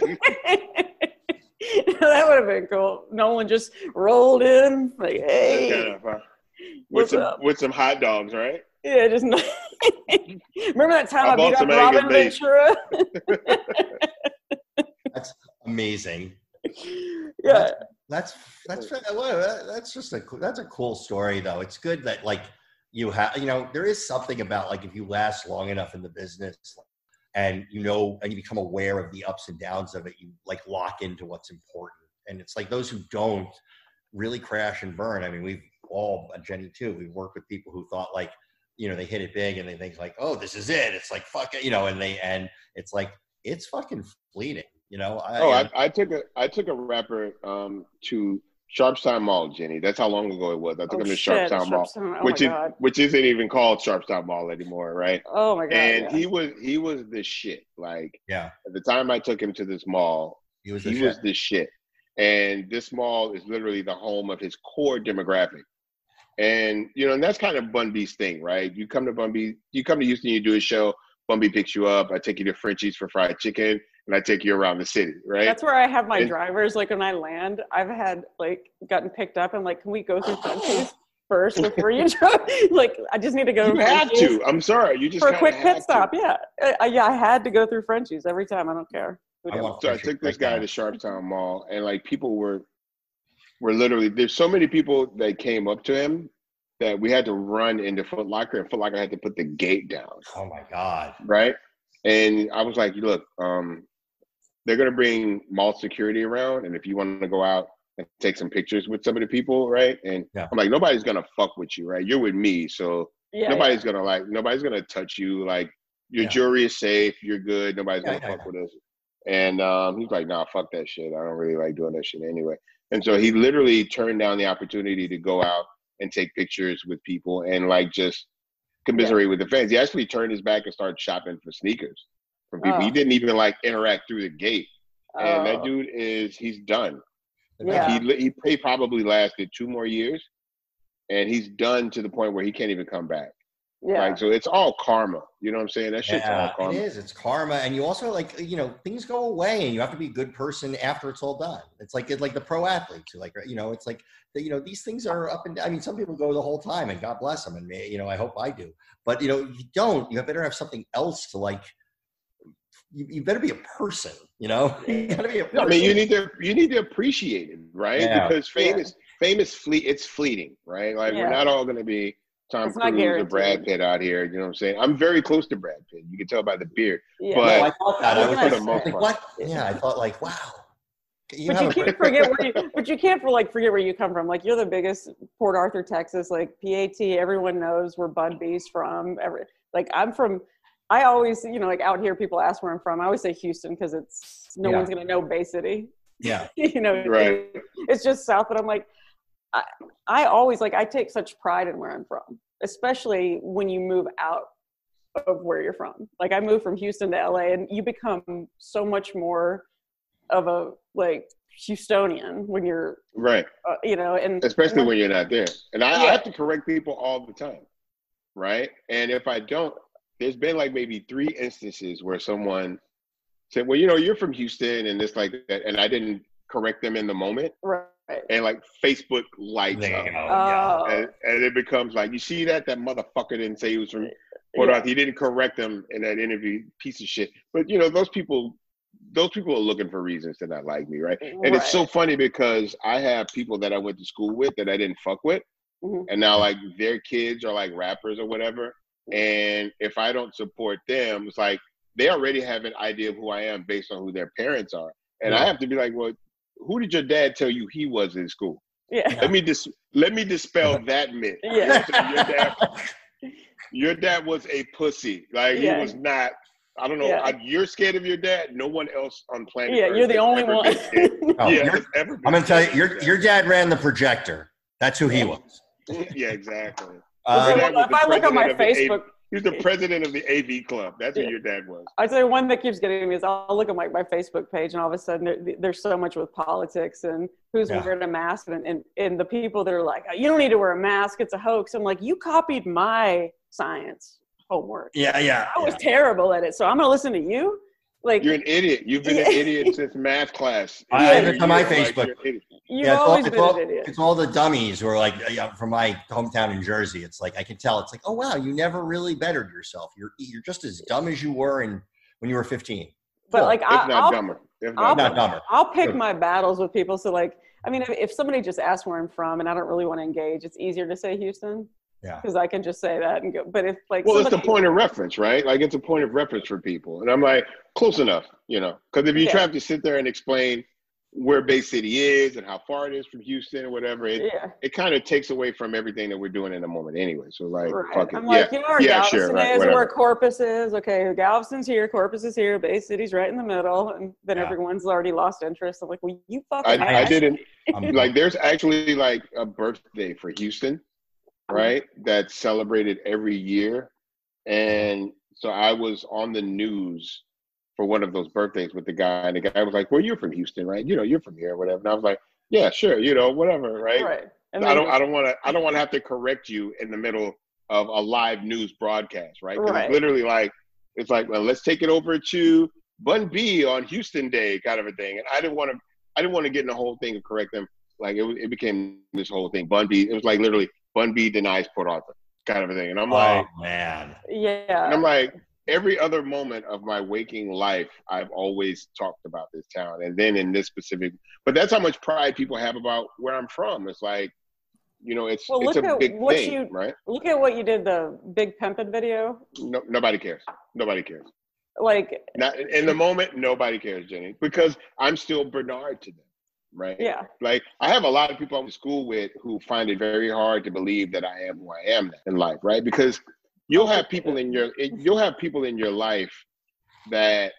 that would have been cool. Nolan just rolled in, like, hey, Kind of, uh, with what's some up? with some hot dogs, right? Yeah, just not. Remember that time I I, bought beat up some egg and Robin bacon. Ventura? That's amazing. Yeah, That's that's well, that's just a cool- that's a cool story though. It's good that like you have you know there is something about like if you last long enough in the business and you know and you become aware of the ups and downs of it, you like lock into what's important. And it's like those who don't really crash and burn. I mean, we've all Jenny too. We've worked with people who thought like you know they hit it big and they think like oh this is it. It's like fuck it, you know, and they and it's like it's fucking fleeting. You know, I, Oh, I, I took a I took a rapper um, to Sharpstown Mall, Jenny. That's how long ago it was. I took oh, him to shit, Sharpstown Mall, Sharpstown. Oh which my is god. which isn't even called Sharpstown Mall anymore, right? Oh my god. And yeah. he was he was the shit. Like yeah, at the time I took him to this mall, he was the he shit. was the shit. And this mall is literally the home of his core demographic. And you know, and that's kind of Bun B's thing, right? You come to Bun B, you come to Houston, you do a show. Bun B picks you up. I take you to Frenchie's for fried chicken, and I take you around the city, right? That's where I have my And- drivers. Like when I land, I've had like gotten picked up and like, can we go through Frenchie's first before you drive? Like, I just need to go. You to have Frenchie's to. I'm sorry. You just for a kinda quick have pit stop. Yeah, I, I- yeah. I had to go through Frenchie's every time. I don't care. Who I did. want- So I took this guy to Sharpstown Mall, and like people were were literally there's so many people that came up to him that we had to run into Foot Locker, and Foot Locker had to put the gate down, Oh my god. right? And I was like, look, um, they're gonna bring mall security around, and if you want to go out and take some pictures with some of the people, right? And Yeah. I'm like, nobody's gonna fuck with you, right? You're with me, so Yeah, nobody's gonna like nobody's gonna touch you. Like your Yeah. jewelry is safe, you're good. Nobody's Yeah, gonna yeah, fuck with us. And um, he's like, nah, fuck that shit. I don't really like doing that shit anyway. And so he literally turned down the opportunity to go out and take pictures with people and like just commiserate with the fans. He actually turned his back and started shopping for sneakers from people. Oh. He didn't even like interact through the gate. And that Oh. dude is he's done. Yeah. He, he he probably lasted two more years. and he's done to the point where he can't even come back. Yeah. Like, so it's all karma. You know what I'm saying? That shit's Yeah, all karma. it is. It's karma, and you also like you know things go away, and you have to be a good person after it's all done. It's like it's like the pro athletes who like you know it's like you know these things are up and down. I mean, some people go the whole time, and God bless them, and may, you know I hope I do. But you know you don't. You better have something else to like. You, you better be a person. You know. You gotta be a person. I mean, you need to you need to appreciate it, right? Yeah. Because fame Yeah. is fame is fleet. It's fleeting, right? Like Yeah. we're not all going to be Tom It's not Cruise or guaranteed. Brad Pitt out here. You know what I'm saying? I'm very close to Brad Pitt. You can tell by the beard. Yeah. But- No, I thought that. I was For like, the most like, part. what? Yeah, I thought like, wow. You But have you a can't great- forget where you. But you can't for like forget where you come from. Like you're the biggest Port Arthur, Texas. Like P A T, everyone knows where Bun B's from. Every like I'm from. I always, you know, like out here, people ask where I'm from. I always say Houston because it's no Yeah. one's gonna know Bay City. Yeah. you know, Right. it- it's just south. But I'm like, I, I always like I take such pride in where I'm from, especially when you move out of where you're from. Like I moved from Houston to L A, and you become so much more of a like Houstonian when you're, Right. uh, you know, and Especially when you're not there. And I, I Yeah. have to correct people all the time, right? And if I don't, there's been like maybe three instances where someone said, well, you know, you're from Houston and this like that. And I didn't correct them in the moment. right. And like Facebook lights There up. you go. Yeah. Oh, And, and it becomes like, you see that? That motherfucker didn't say he was from Port yeah. Arthur. He didn't correct them in that interview, piece of shit. But, you know, those people, those people are looking for reasons to not like me, right? And it's so Right. funny because I have people that I went to school with that I didn't fuck with. Mhm. And now, like, their kids are, like, rappers or whatever. And if I don't support them, it's like they already have an idea of who I am based on who their parents are. And I Yeah. have to be like, well, who did your dad tell you he was in school? Yeah. Let me dis- let me dispel that myth. Yeah. So your dad, your dad was a pussy. Like Yeah. he was not. I don't know. Yeah. I, you're scared of your dad. No one else on planet Yeah, Earth you're the has only ever one. been scared. Oh, yeah, you're- has ever been I'm gonna tell you, scared your of your dad ran the projector. That's who he was. dad. Yeah, exactly. Uh, Your Well, dad was if the I look on my president of the A- Facebook, He was the president of the A V Club. That's who Yeah. your dad was. I'd say one that keeps getting me is I'll look at my, my Facebook page and all of a sudden there, there's so much with politics and who's Yeah. wearing a mask and, and, and the people that are like, you don't need to wear a mask, it's a hoax. I'm like, you copied my science homework. yeah, yeah. I was terrible at it, so I'm going to listen to you? Like, You're an idiot. You've been an Yeah. idiot since math class. I have You're it on my like, Facebook. you're an idiot. you've Yeah, it's all, always it's, been all, an idiot. it's all the dummies who are like yeah, from my hometown in Jersey. It's like I can tell. It's like, oh wow, you never really bettered yourself. You're you're just as dumb as you were in when you were fifteen. But Cool. like, If I, not I'll, dumber. If I'll, not Not dumber. I'll pick Good. my battles with people. So like, I mean, if, if somebody just asks where I'm from and I don't really want to engage, it's easier to say Houston. Yeah. Because I can just say that and go. But if like, Well, it's somebody, the point of reference, right? Like it's a point of reference for people. And I'm like, close enough, you know, because if you Yeah. try to sit there and explain where Bay City is and how far it is from Houston or whatever, it, yeah. it kind of takes away from everything that we're doing in the moment anyway. So like, Right. fuck it. I'm yeah, like, you know where yeah, Galveston sure, right, is, whatever. where Corpus is. Okay, Galveston's here, Corpus is here, Bay City's right in the middle, and then Yeah. everyone's already lost interest. I'm like, well, you I, fucking. I asked. didn't I'm- like. There's actually like a birthday for Houston, right? That's celebrated every year, and so I was on the news for one of those birthdays with the guy, and the guy was like, "Well, you're from Houston, right? You know, you're from here, or whatever." And I was like, "Yeah, sure, you know, whatever, right?" Right. And I then don't. just- I don't want to. I don't want to have to correct you in the middle of a live news broadcast, right? 'Cause Right. It's literally like it's like, well, let's take it over to Bun B on Houston Day, kind of a thing. And I didn't want to. I didn't want to get in the whole thing and correct them. Like it, it became this whole thing. Bun B. It was like literally Bun B denies Port Arthur, kind of a thing. And I'm like, oh man. Yeah. and I'm like, every other moment of my waking life, I've always talked about this town. And then in this specific, but that's how much pride people have about where I'm from. It's like, you know, it's Well, it's look a at big what thing, you- right? Look at what you did, the Big Pimpin' video. No, nobody cares. Nobody cares. Like, Not in the moment. Nobody cares, Jenny, because I'm still Bernard to them, right? yeah. Like I have a lot of people I went to school with who find it very hard to believe that I am who I am in life, right? Because you'll have people in your you'll have people in your life that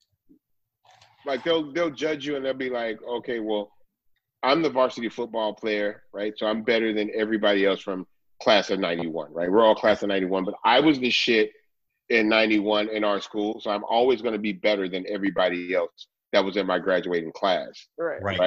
like they'll they'll judge you and they'll be like, okay, well, I'm the varsity football player, right? So I'm better than everybody else from class of ninety-one, right? We're all class of ninety-one, but I was the shit in ninety-one in our school, so I'm always going to be better than everybody else that was in my graduating class, Right. Right. right?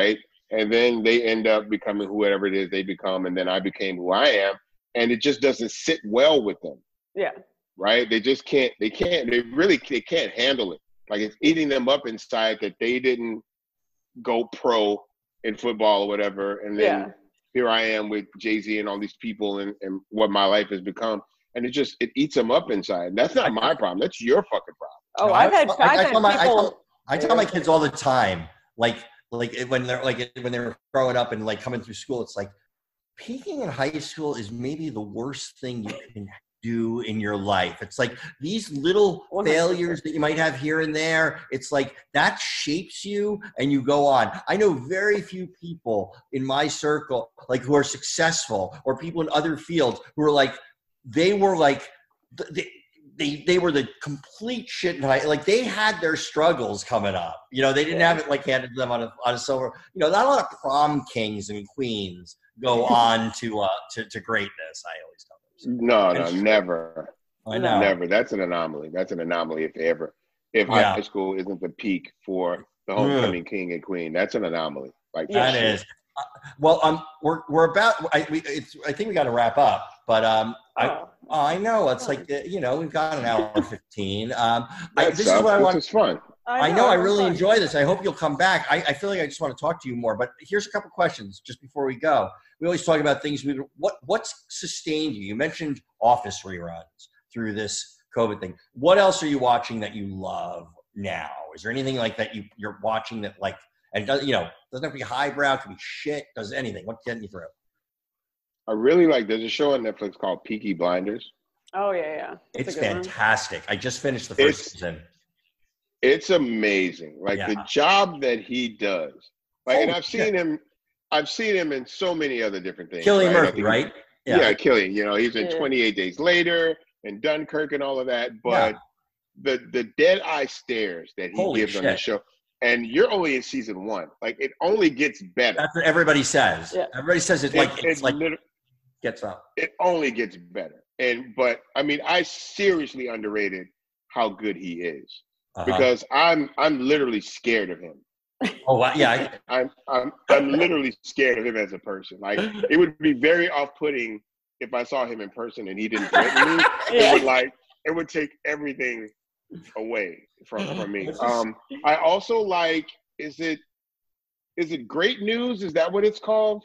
and then they end up becoming whoever it is they become, and then I became who I am, and it just doesn't sit well with them. Yeah. Right? They just can't. They can't. They really they can't handle it. Like it's eating them up inside that they didn't go pro in football or whatever, and then Yeah. here I am with Jay-Z and all these people, and, and what my life has become, and it just it eats them up inside. That's not my problem. That's your fucking problem. Oh, No, I've I- had I- I've I had tell my- I people. tell- I tell my kids all the time, like, like when they're like when they're growing up and like coming through school, it's like peaking in high school is maybe the worst thing you can do in your life. It's like these little one hundred percent. failures that you might have here and there. It's like that shapes you and you go on. I know very few people in my circle like who are successful or people in other fields who are like, they were like, they, They, they were the complete shit in high. Like they had their struggles coming up. You know, they didn't have it like handed to them on a on a silver. You know, not a lot of prom kings and queens go on to uh to, to greatness. I always tell them. No, no, never, I know. never. That's an anomaly. That's an anomaly if ever. If Yeah. high school isn't the peak for the homecoming king and queen, that's an anomaly. Like That shit. is. Uh, well, um, we're we're about. I we, it's. I think we got to wrap up. But um, I Oh. oh, I know it's like uh, you know we've got an hour fifteen. Um, I, That this is sucks. what I This want. is fun. I know. I it's really fun. enjoy this. I hope you'll come back. I, I feel like I just want to talk to you more. But here's a couple questions just before we go. We always talk about things. We what what's sustained you? You mentioned Office reruns through this COVID thing. What else are you watching that you love now? Is there anything like that you you're watching that like and does, you know doesn't have to be highbrow, it can be shit, does anything? What's getting you through? I really like. There's a show on Netflix called Peaky Blinders. Oh yeah, yeah. That's It's a good one. fantastic. I just finished the first It's- season. It's amazing. Like Yeah. the job that he does. Like, and Holy I've shit. seen him. I've seen him in so many other different things. Cillian right? I Murphy, think- right? Yeah, Killian. You know, he's in Yeah. twenty-eight Days Later and Dunkirk and all of that. But the the dead eye stares that he Holy gives on the shit. show, and you're only in season one. Like it only gets better. That's what everybody says. Yeah. Everybody says it It, like it's it like lit- gets up. it only gets better. And but I mean, I seriously underrated how good he is Uh-huh. because I'm I'm literally scared of him. Oh wow, yeah. I'm I'm I'm literally scared of him as a person. Like it would be very off-putting if I saw him in person and he didn't threaten me. It would like it would take everything away from from me. Um, I also like. Is it is it Great News? Is that what it's called?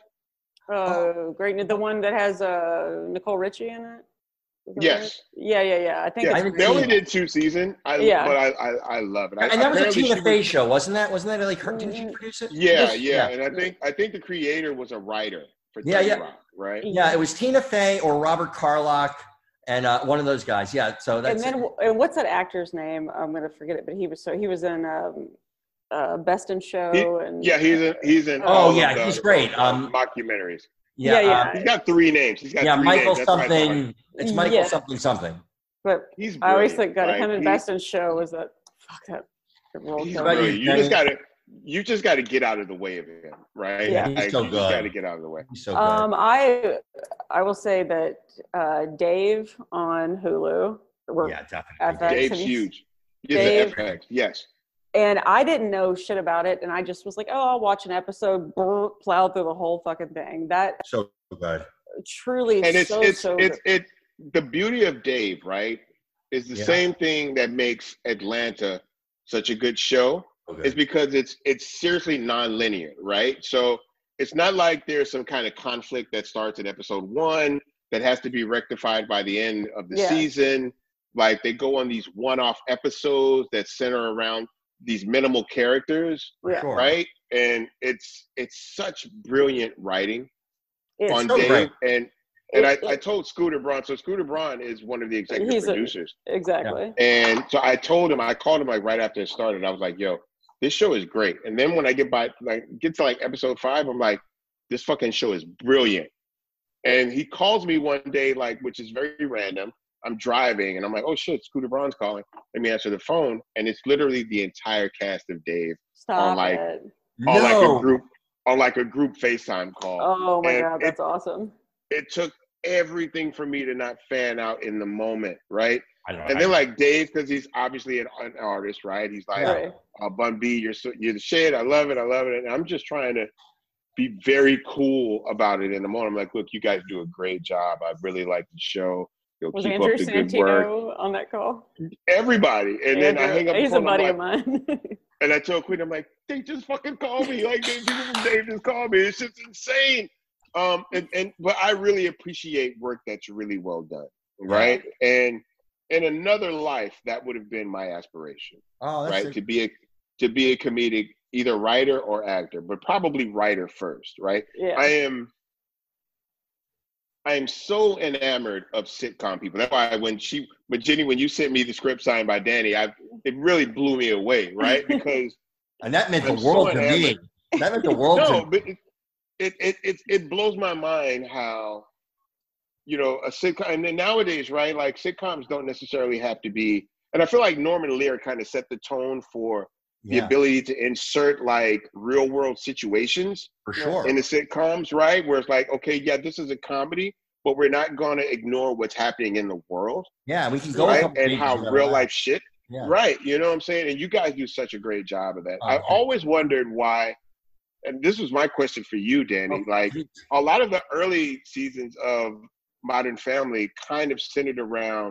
Uh, great. The one that has uh Nicole Richie in it. Is that Yes. right? Yeah, yeah, yeah. I think. Yeah, I it's haven't they seen only it. did two seasons. I, Yeah. but I, I I love it. I, And that was a apparently Tina she Fey was- show, wasn't that? Wasn't that like her? Didn't she Mm, produce it? Yeah, Yes, yeah, and I think I think the creator was a writer for Yeah, thirty yeah. Rock, right? Yeah, it was Tina Fey or Robert Carlock and uh, one of those guys. Yeah, so And that's then, and what's that actor's name? I'm gonna forget it, but he was so he was in um, uh, Best in Show He- and Yeah, he's in he's in. Oh, all of yeah, the- he's great. the Um, mockumentaries. yeah, yeah, uh, yeah. He's got three names. He's got yeah, three Michael names. That's why it's hard. something. It's Michael Yeah. something something. But He's I always brilliant, think that right? him and He- Best in Show was that fuck that role. He's about you, brilliant. You Jenny? just gotta you just gotta get out of the way of him, right? Yeah. He's Like, so you just good. gotta get out of the way. He's so good. Um, I I will say that uh, Dave on Hulu. or- yeah, definitely. F X. Dave's have you- huge. He's Dave- an F X, yes. And I didn't know shit about it, and I just was like, "Oh, I'll watch an episode." Brr, plowed through the whole fucking thing. That So good. truly And it's so it's so it's good. it the beauty of Dave, right? Is the Yeah. same thing that makes Atlanta such a good show. So Is good. because it's it's seriously non-linear, right? So it's not like there's some kind of conflict that starts in episode one that has to be rectified by the end of the Yeah. season. Like they go on these one-off episodes that center around these minimal characters, Yeah. Sure. right? And it's it's such brilliant writing It's on so Dave. great. And and I, It- I it- told Scooter Braun. So Scooter Braun is one of the executive He's a- producers. exactly. And so I told him, I called him like right after it started. I was like, yo, this show is great. And then when I get by like get to like episode five, I'm like, this fucking show is brilliant. And he calls me one day, like, which is very random. I'm driving and I'm like, oh shit, Scooter Braun's calling. Let me answer the phone. And it's literally the entire cast of Dave Stop like- it. on like No. a group on like a group FaceTime call. Oh my and god, it- that's awesome. It took everything for me to not fan out in the moment, right? I don't know. And then like Dave, because he's obviously an, an artist, right? He's like, Yeah. Right. uh, Bun B, you're so, you're the shit. I love it. I love it. And I'm just trying to be very cool about it in the moment. I'm like, look, you guys do a great job. I really like the show. You'll Was keep Andrew up the good work. Santino on that call? Everybody. And then I hang up the He's a phone. buddy I'm of like, mine. and I told Queen, I'm like, they just fucking called me. Like, they, people from Dave just called me. It's just insane. Um, and, and but I really appreciate work that's really well done, right? Yeah. And in another life, that would have been my aspiration, oh, that's right? A- to be a to be a comedic, either writer or actor, but probably writer first, right? Yeah. I am. I am so enamored of sitcom people. That's why when she, but Jenny, when you sent me the script signed by Danny, I it really blew me away, right? Because and that meant I'm the world so to me. That meant the world no, to but it, it it it it blows my mind how, you know, a sitcom. And then nowadays, right? Like sitcoms don't necessarily have to be. And I feel like Norman Lear kind of set the tone for the yeah. ability to insert like real world situations for sure in the sitcoms, right? Where it's like, okay, yeah, this is a comedy, but we're not going to ignore what's happening in the world. Yeah, we can go right? And how real life shit, yeah. right? You know what I'm saying? And you guys do such a great job of that. Oh, I've okay. always wondered why, and this was my question for you, Danny. Oh, like geez. a lot of the early seasons of Modern Family kind of centered around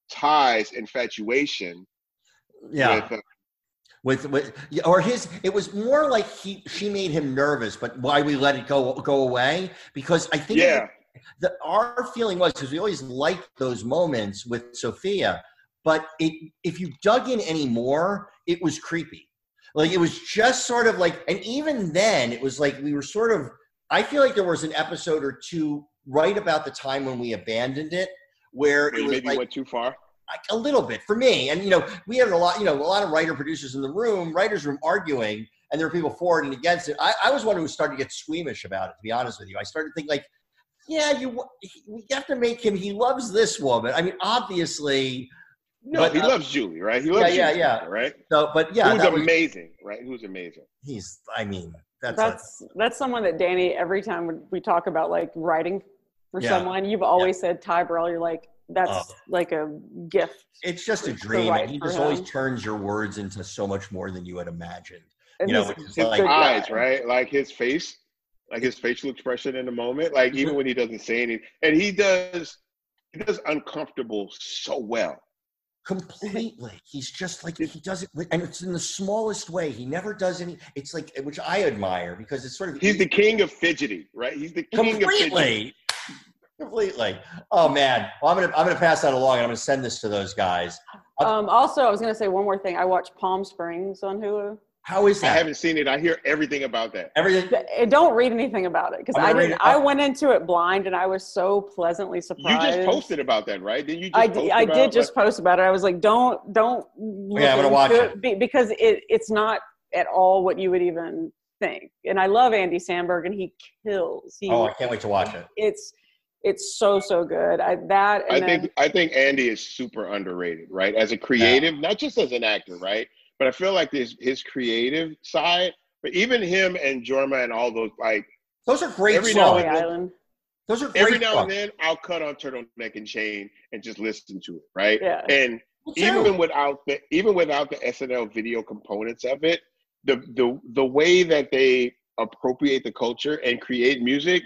Ty's infatuation. Yeah. With, uh, With, with or his, it was more like he she made him nervous, but why we let it go go away? Because I think yeah. the, our feeling was, because we always liked those moments with Sophia, but it if you dug in anymore, it was creepy. Like it was just sort of like, and even then, it was like we were sort of. I feel like there was an episode or two right about the time when we abandoned it, where it was maybe like, went too far. a little bit for me. And, you know, we had a lot, you know, a lot of writer producers in the room, writer's room arguing, and there were people for it and against it. I, I was one who started to get squeamish about it, to be honest with you. I started to think like, yeah, you, we have to make him, he loves this woman. I mean, obviously. No, but, he uh, loves Julie, right? He loves yeah, Julie, yeah, yeah. right? So, but yeah. Who's that was, amazing, right? Who's amazing. He's, I mean, that's, that's, a, that's someone that Danny, every time we talk about like writing for Yeah. someone, you've always yeah. said Ty Burrell, you're like, that's Oh. like a gift. it's just a dream. And he just always turns your words into so much more than you had imagined. And You know, he's which is a like, good Eyes, guy. right? Like his face, like his facial expression in the moment, like even when he doesn't say anything, and he does, he does uncomfortable so well. completely. He's just like, he does it, with, and it's in the smallest way. He never does any, it's like, which I admire because it's sort of. He's the king of fidgety, right? He's the king of fidgety. Completely. Completely. Oh man. Well, I'm gonna I'm gonna pass that along, and I'm gonna send this to those guys. Um, also, I was going to say one more thing. I watched Palm Springs on Hulu. How is I that? haven't seen it. I hear everything about that. Everything. Th- Don't read anything about it because I'm I gonna read didn't. it. I went into it blind, and I was so pleasantly You surprised. just posted about that, right? Did you? Just I post did, I about, did just like, post about it. I was like, don't don't. Look Yeah, I'm gonna into watch it. be- because it it's not at all what you would even think. And I love Andy Samberg, and he kills. He, Oh, I can't wait to watch it. It's it's so so good. I that and I then, think I think Andy is super underrated, right? As a creative, not just as an actor, right? But I feel like this his creative side. But even him and Jorma and all those, like Those are great Every now songs. and then- Island. Those are great every now songs. and then, I'll cut on Turtleneck and Chain and just listen to it, right? Yeah. And Me too. even without the even without the S N L video components of it, the the the way that they appropriate the culture and create music,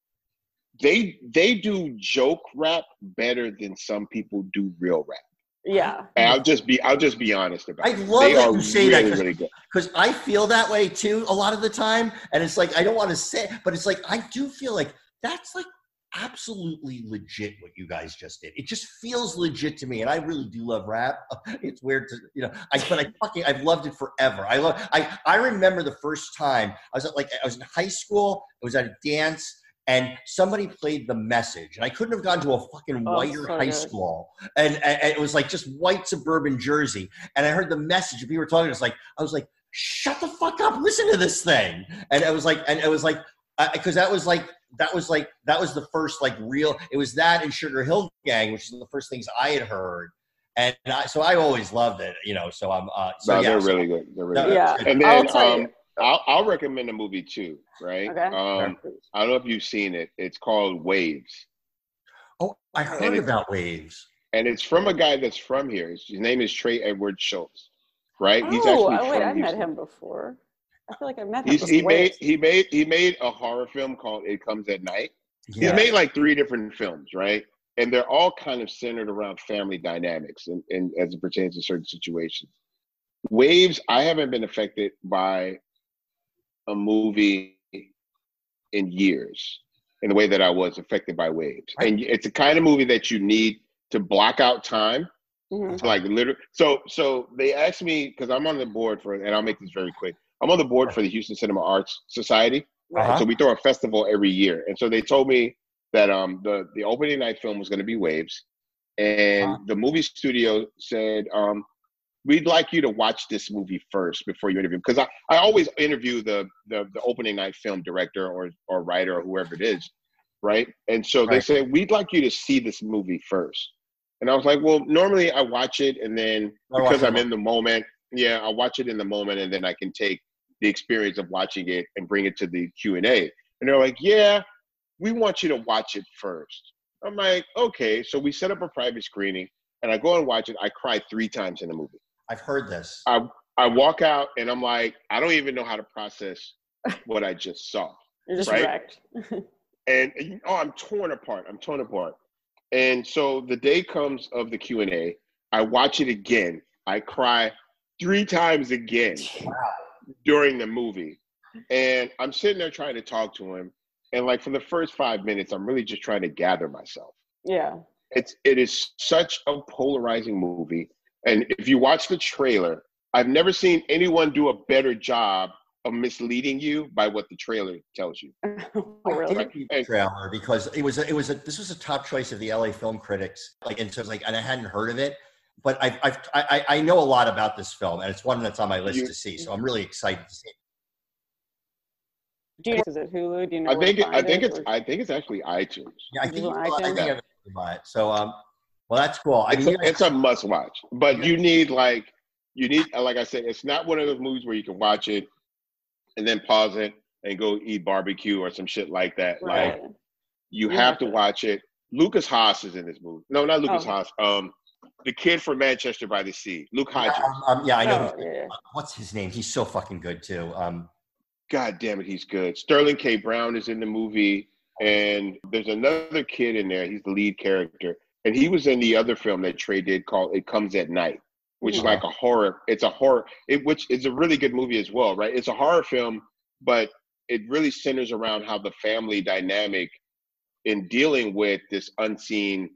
they they do joke rap better than some people do real rap. Yeah. And I'll just be I'll just be honest about I it. love they that are you say that, really, 'cause- really good. Because I feel that way too a lot of the time. And it's like, I don't want to say, but it's like, I do feel like that's like absolutely legit what you guys just did. It just feels legit to me. And I really do love rap. It's weird to, you know, I, but I fucking, I've loved it forever. I love, I, I remember the first time I was at like, I was in high school, I was at a dance, and somebody played The Message, and I couldn't have gone to a fucking Oh, whiter so high good. school, and, and, and it was like just white suburban Jersey, and I heard The Message, and people were talking, it's like, I was like, shut the fuck up, listen to this thing, and I was like, and it was like, because that was like, that was like, that was the first like real, it was that and Sugar Hill Gang, which is the first things I had heard, and I, so I always loved it, you know, so I'm, uh, so No, yeah, they're so- really good. They're really No, good. Yeah. And I'll then tell um, you. I'll, I'll recommend a movie too, right? Okay. Um, I don't know if you've seen it. It's called Waves, Oh, I heard And it- about Waves. and it's from a guy that's from here. His name is Trey Edward Schultz, right? He's Oh, actually oh, wait, from I met Houston. him before. I feel like I met him. He's, he made he made he made a horror film called It Comes at Night. Yeah. He's made like three different films, right? And they're all kind of centered around family dynamics and, and as it pertains to certain situations. Waves, I haven't been affected by a movie in years in the way that I was affected by Waves. Right. And it's a kind of movie that you need to block out time. Mm-hmm. Like literally. So so they asked me, because I'm on the board for, and I'll make this very quick. I'm on the board for the Houston Cinema Arts Society. Uh-huh. So we throw a festival every year. And so they told me that um the, the opening night film was going to be Waves. And uh-huh. the movie studio said, um, we'd like you to watch this movie first before you interview. Because I, I always interview the, the the opening night film director or or writer or whoever it is, right? And so right. they say, we'd like you to see this movie first. And I was like, well, normally I watch it and then because I'm in the moment, yeah, I'll watch it in the moment and then I can take the experience of watching it and bring it to the Q and A. And they're like, yeah, we want you to watch it first. I'm like, okay. So we set up a private screening and I go and watch it. I cried three times in the movie. I've heard this. I I walk out and I'm like, I don't even know how to process what I just saw. You're just right? wrecked. and oh, I'm torn apart. I'm torn apart. And so the day comes of the Q and A. I watch it again. I cry three times again wow. during the movie. And I'm sitting there trying to talk to him. And like for the first five minutes, I'm really just trying to gather myself. Yeah. It's it is such a polarizing movie. And if you watch the trailer, I've never seen anyone do a better job of misleading you by what the trailer tells you. Oh, really? I did the trailer because it was a, it was a this was a top choice of the L A film critics. Like and so it's like and I hadn't heard of it, but I've, I've I I know a lot about this film and it's one that's on my list you, to see. So I'm really excited to see it. Do you know, is it Hulu? Do you know? I think it, I think it, it's or? I think it's actually iTunes. Yeah, I think, iTunes? I think I buy it. So um, well that's cool. I it's, mean, a, it's a must watch, but you need like you need like I said, it's not one of those movies where you can watch it and then pause it and go eat barbecue or some shit like that. Right. Like you, you have, have to, to watch it. Lucas Haas is in this movie. No, not Lucas oh. Haas. Um, the kid from Manchester by the Sea, Luke Hodges. Yeah, um, um, yeah I know. Oh, yeah. What's his name? He's so fucking good too. Um, God damn it, he's good. Sterling K. Brown is in the movie, and there's another kid in there. He's the lead character, and he was in the other film that Trey did called "It Comes at Night," which yeah. is like a horror. It's a horror, it, which is a really good movie as well, right? It's a horror film, but it really centers around how the family dynamic in dealing with this unseen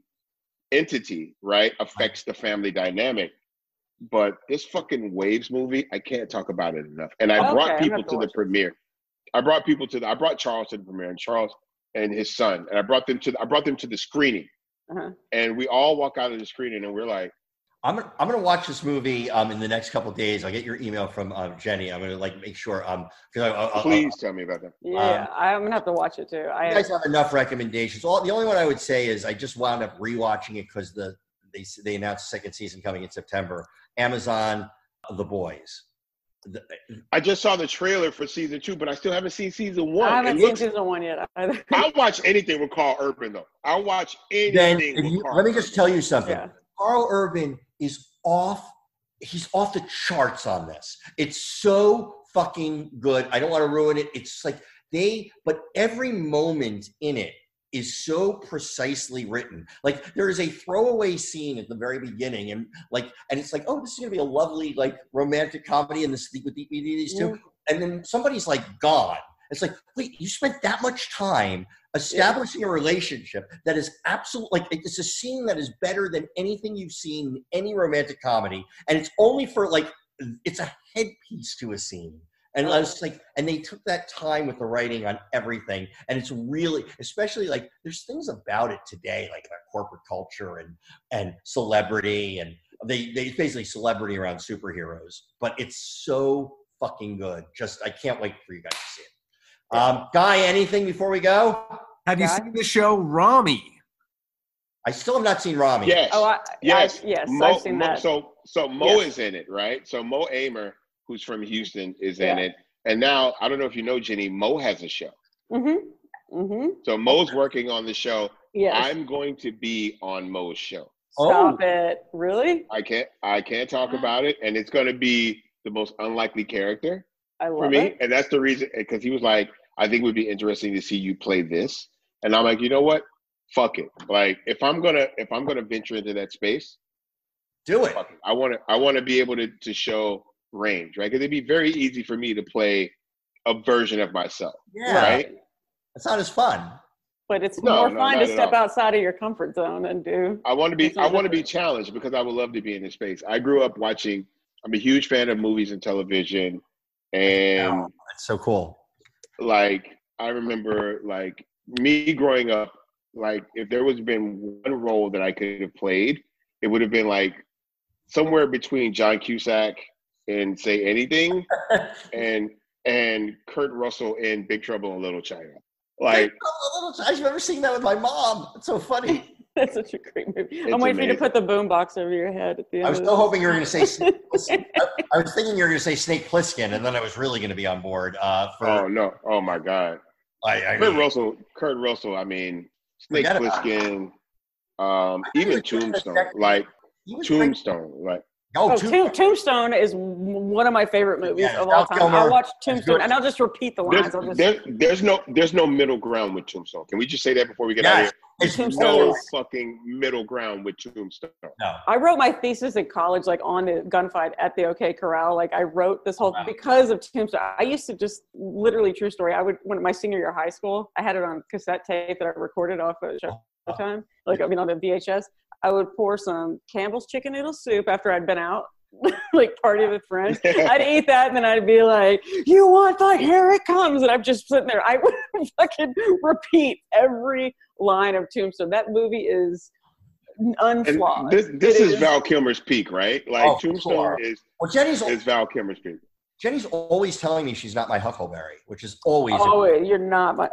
entity, right, affects the family dynamic. But this fucking Waves movie, I can't talk about it enough. And I okay, brought people to, to the premiere. I brought people to the, I brought Charles to the premiere, and Charles and his son, and I brought them to, the, I brought them to the screening. Uh-huh. And we all walk out of the screening, and we're like, I'm gonna, I'm gonna watch this movie um in the next couple of days. I'll get your email from um, Jenny. I'm gonna like make sure um because I, I, please I, tell me about that. Yeah, um, I'm gonna have to watch it too. I you guys have enough recommendations. All the only one I would say is I just wound up rewatching it because the they they announced the second season coming in September. Amazon, The Boys. The, I just saw the trailer for season two, but I still haven't seen season one. I haven't it seen looks, season one yet either. I'll watch anything with Carl Urban though. I'll watch anything with you, Carl let me just Urban. tell you something. Yeah. Carl Urban is off. He's off the charts on this. It's so fucking good. I don't want to ruin it. It's like they, but every moment in it is so precisely written. Like there is a throwaway scene at the very beginning, and like, and it's like, oh, this is gonna be a lovely like romantic comedy, and this with these two, mm. and then somebody's like gone. It's like, wait, you spent that much time establishing yeah. a relationship that is absolutely like it's a scene that is better than anything you've seen in any romantic comedy, and it's only for like it's a headpiece to a scene. And I was like, and they took that time with the writing on everything, and it's really, especially like, there's things about it today, like about corporate culture and and celebrity, and they they basically celebrity around superheroes. But it's so fucking good. Just I can't wait for you guys to see it. Um, Guy, anything before we go? Have you Guy? seen the show Rami? I still have not seen Rami. Yes. Oh, I, yes. I, yes. Mo, I've seen Mo, that. So so Mo yes. is in it, right? So Mo Amer, who's from Houston, is yeah. in it. And now, I don't know if you know, Jenny, Mo has a show. Mm-hmm. Mm-hmm. So Mo's working on the show. Yes. I'm going to be on Mo's show. Stop oh. it. Really? I can't I can't talk about it. And it's going to be the most unlikely character. I love for me, it. and that's the reason. Because he was like, I think it would be interesting to see you play this, and I'm like, you know what? Fuck it. Like, if I'm gonna if I'm gonna venture into that space, do it. fuck it. I want to I want to be able to to show range, right? Because it'd be very easy for me to play a version of myself, Yeah. right? It's not as fun. But it's No, more no, fun not to at step all. outside of your comfort zone and do. I want to be It's I want to be different. challenged because I would love to be in this space. I grew up watching. I'm a huge fan of movies and television, and Wow, that's so cool. like I remember like me growing up, like if there was been one role that I could have played, it would have been like somewhere between John Cusack and Say Anything and and Kurt Russell in Big Trouble in Little China. Like I remember seeing that with my mom. It's so funny. That's such a great movie. It's I'm waiting for you to amazing. put the boombox over your head at the end. I was of so this. hoping you were going to say Snake Plissken. I, I was thinking you were going to say Snake Plissken, and then I was really going to be on board. Uh, for oh no, oh my God. I, I Kurt mean, Russell, Kurt Russell, I mean Snake Forget about Plissken, um, even was doing the Tombstone. second- Like he was great. Tombstone. Like Oh, Oh, Tomb- Tomb, Tombstone is w- one of my favorite movies Yeah, of Val all time. Kilmer. I'll watch That's Tombstone, good. and I'll just repeat the lines. there's, I'll just, there, there's no there's no middle ground with Tombstone. Can we just say that before we get out of Yes. here? It's There's Tombstone no is- fucking middle ground with Tombstone. no. I wrote my thesis in college, like on the gunfight at the OK Corral. Like I wrote this whole Wow. because of Tombstone. I used to just literally true story. I would when my senior year of high school, I had it on cassette tape that I recorded off of Showtime. Like I mean on the V H S. I would pour some Campbell's chicken noodle soup after I'd been out, like party with friends. I'd eat that and then I'd be like, "You want fight? Here it comes!" And I'm just sitting there. I would fucking repeat every line of Tombstone. That movie is And unflawed. this this It is, Val Kilmer's peak, right? Like Oh, for Tombstone sure. is Well, Jenny's is Val Kilmer's peak. Jenny's always telling me she's not my Huckleberry, which is always. a- Oh, you're not my.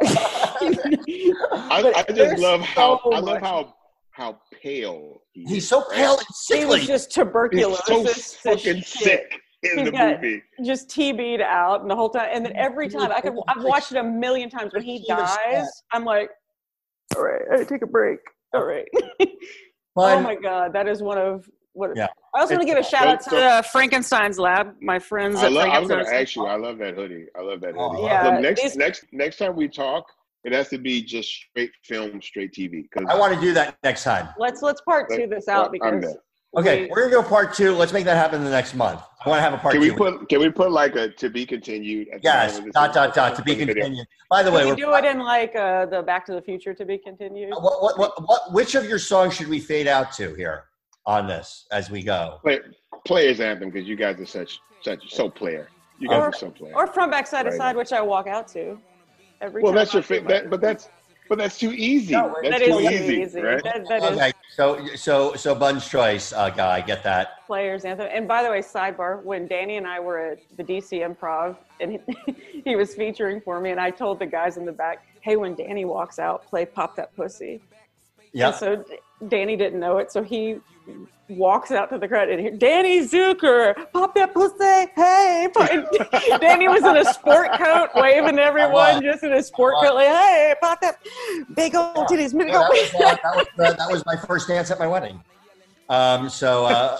I, But I just there's love how so I love much. how how pale he is. He's so right? pale and He was sickly. just He's so tuberculosis. to fucking shit. sick in He's the got- movie. Just T B'd out and the whole time. And then every time I could, I've watched it a million times. When he dies, I'm like, all right, I take a break. All right. Oh Fun. my God, that is one of what. Yeah. I also want to give a shout out to uh, Frankenstein's Lab, my friends. I at love. I was Frankenstein's. going to ask you. I love that hoodie. I love that Oh, hoodie. yeah, Look, next these- next next time we talk, it has to be just straight film, straight T V. Because I want to do that next time. Let's let's part two this out I'm because. there. Okay, we- we're gonna go part two. Let's make that happen the next month. I want to have a part Can two. we put Can we put like a to be continued? At the yes, bottom of this dot dot dot to be video? continued. By the way, Can we're, we do it in like uh, the Back to the Future to be continued? what, what what what which of your songs should we fade out to here on this as we go? Play, players anthem because you guys are such such so player. You guys Or- are so player. Or from Backside to Right. Side, which I walk out to every well, time. that's your I feel fa- that, like- but that's but that's too easy. No, that's That too is easy, easy. right? That, that is Okay, so so so Bun's Choice, uh, guy, get that. players anthem. And by the way, sidebar: when Danny and I were at the D C Improv, and he, he was featuring for me, and I told the guys in the back, "Hey, when Danny walks out, play Pop That Pussy." Yeah. And so Danny didn't know it, so he walks out to the crowd and he, Danny Zucker, pop that pussy, hey! Pop. And Danny was in a sport coat, waving to everyone, just in a sport coat, like, hey, pop that big old titties, big Yeah, old. that, was, uh, that, was, uh, that was my first dance at my wedding. Um, so, uh,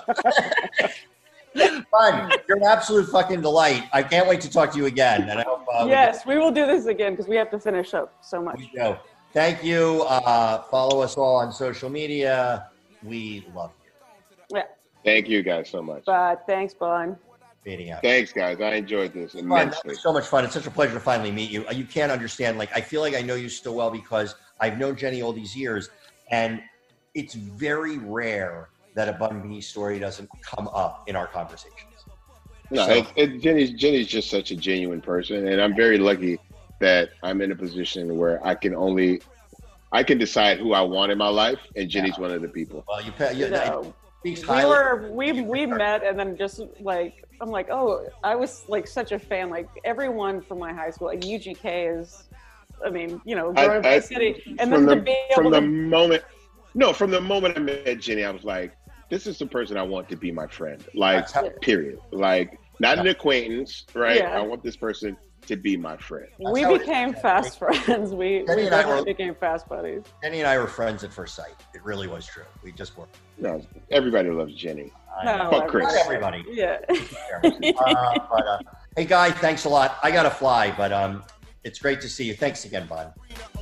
Bun, you're an absolute fucking delight. I can't wait to talk to you again. And I hope uh, we Yes, we will do this again because we have to finish up so much. We go. Thank you. Uh, follow us all on social media. We love you. Yeah, Thank you guys so much. but thanks, Bun. Fading out. Thanks, guys. I enjoyed this Fun. That immensely. was so much fun. It's such a pleasure to finally meet you. You can't understand. Like, I feel like I know you so well because I've known Jenny all these years, and it's very rare that a Bun B story doesn't come up in our conversations. No, So- it, it, Jenny's Jenny's just such a genuine person, and I'm very lucky that I'm in a position where I can only I can decide who I want in my life, and Jenny's one of the people. Well, you, pa- you You know, it speaks we highly. were we we met and then just like I'm like oh I was like such a fan, like everyone from my high school, like U G K is, I mean, you know, I- growing up in I- the city, and from then the, to be from able the to moment, no, from the moment I met Jenny, I was like, this is the person I want to be my friend. Like, That's how- period. Like, not an acquaintance, right? Yeah. I want this person to be my friend. we how it became fast friends. We, Jenny we and I definitely were- became fast buddies. Jenny and I were friends at first sight. It really was true. We just were. No, everybody loves Jenny. I No, know. Fuck Chris. Not everybody. Yeah. uh, but uh, Hey, Guy, thanks a lot. I got to fly, but um, it's great to see you. Thanks again, bud.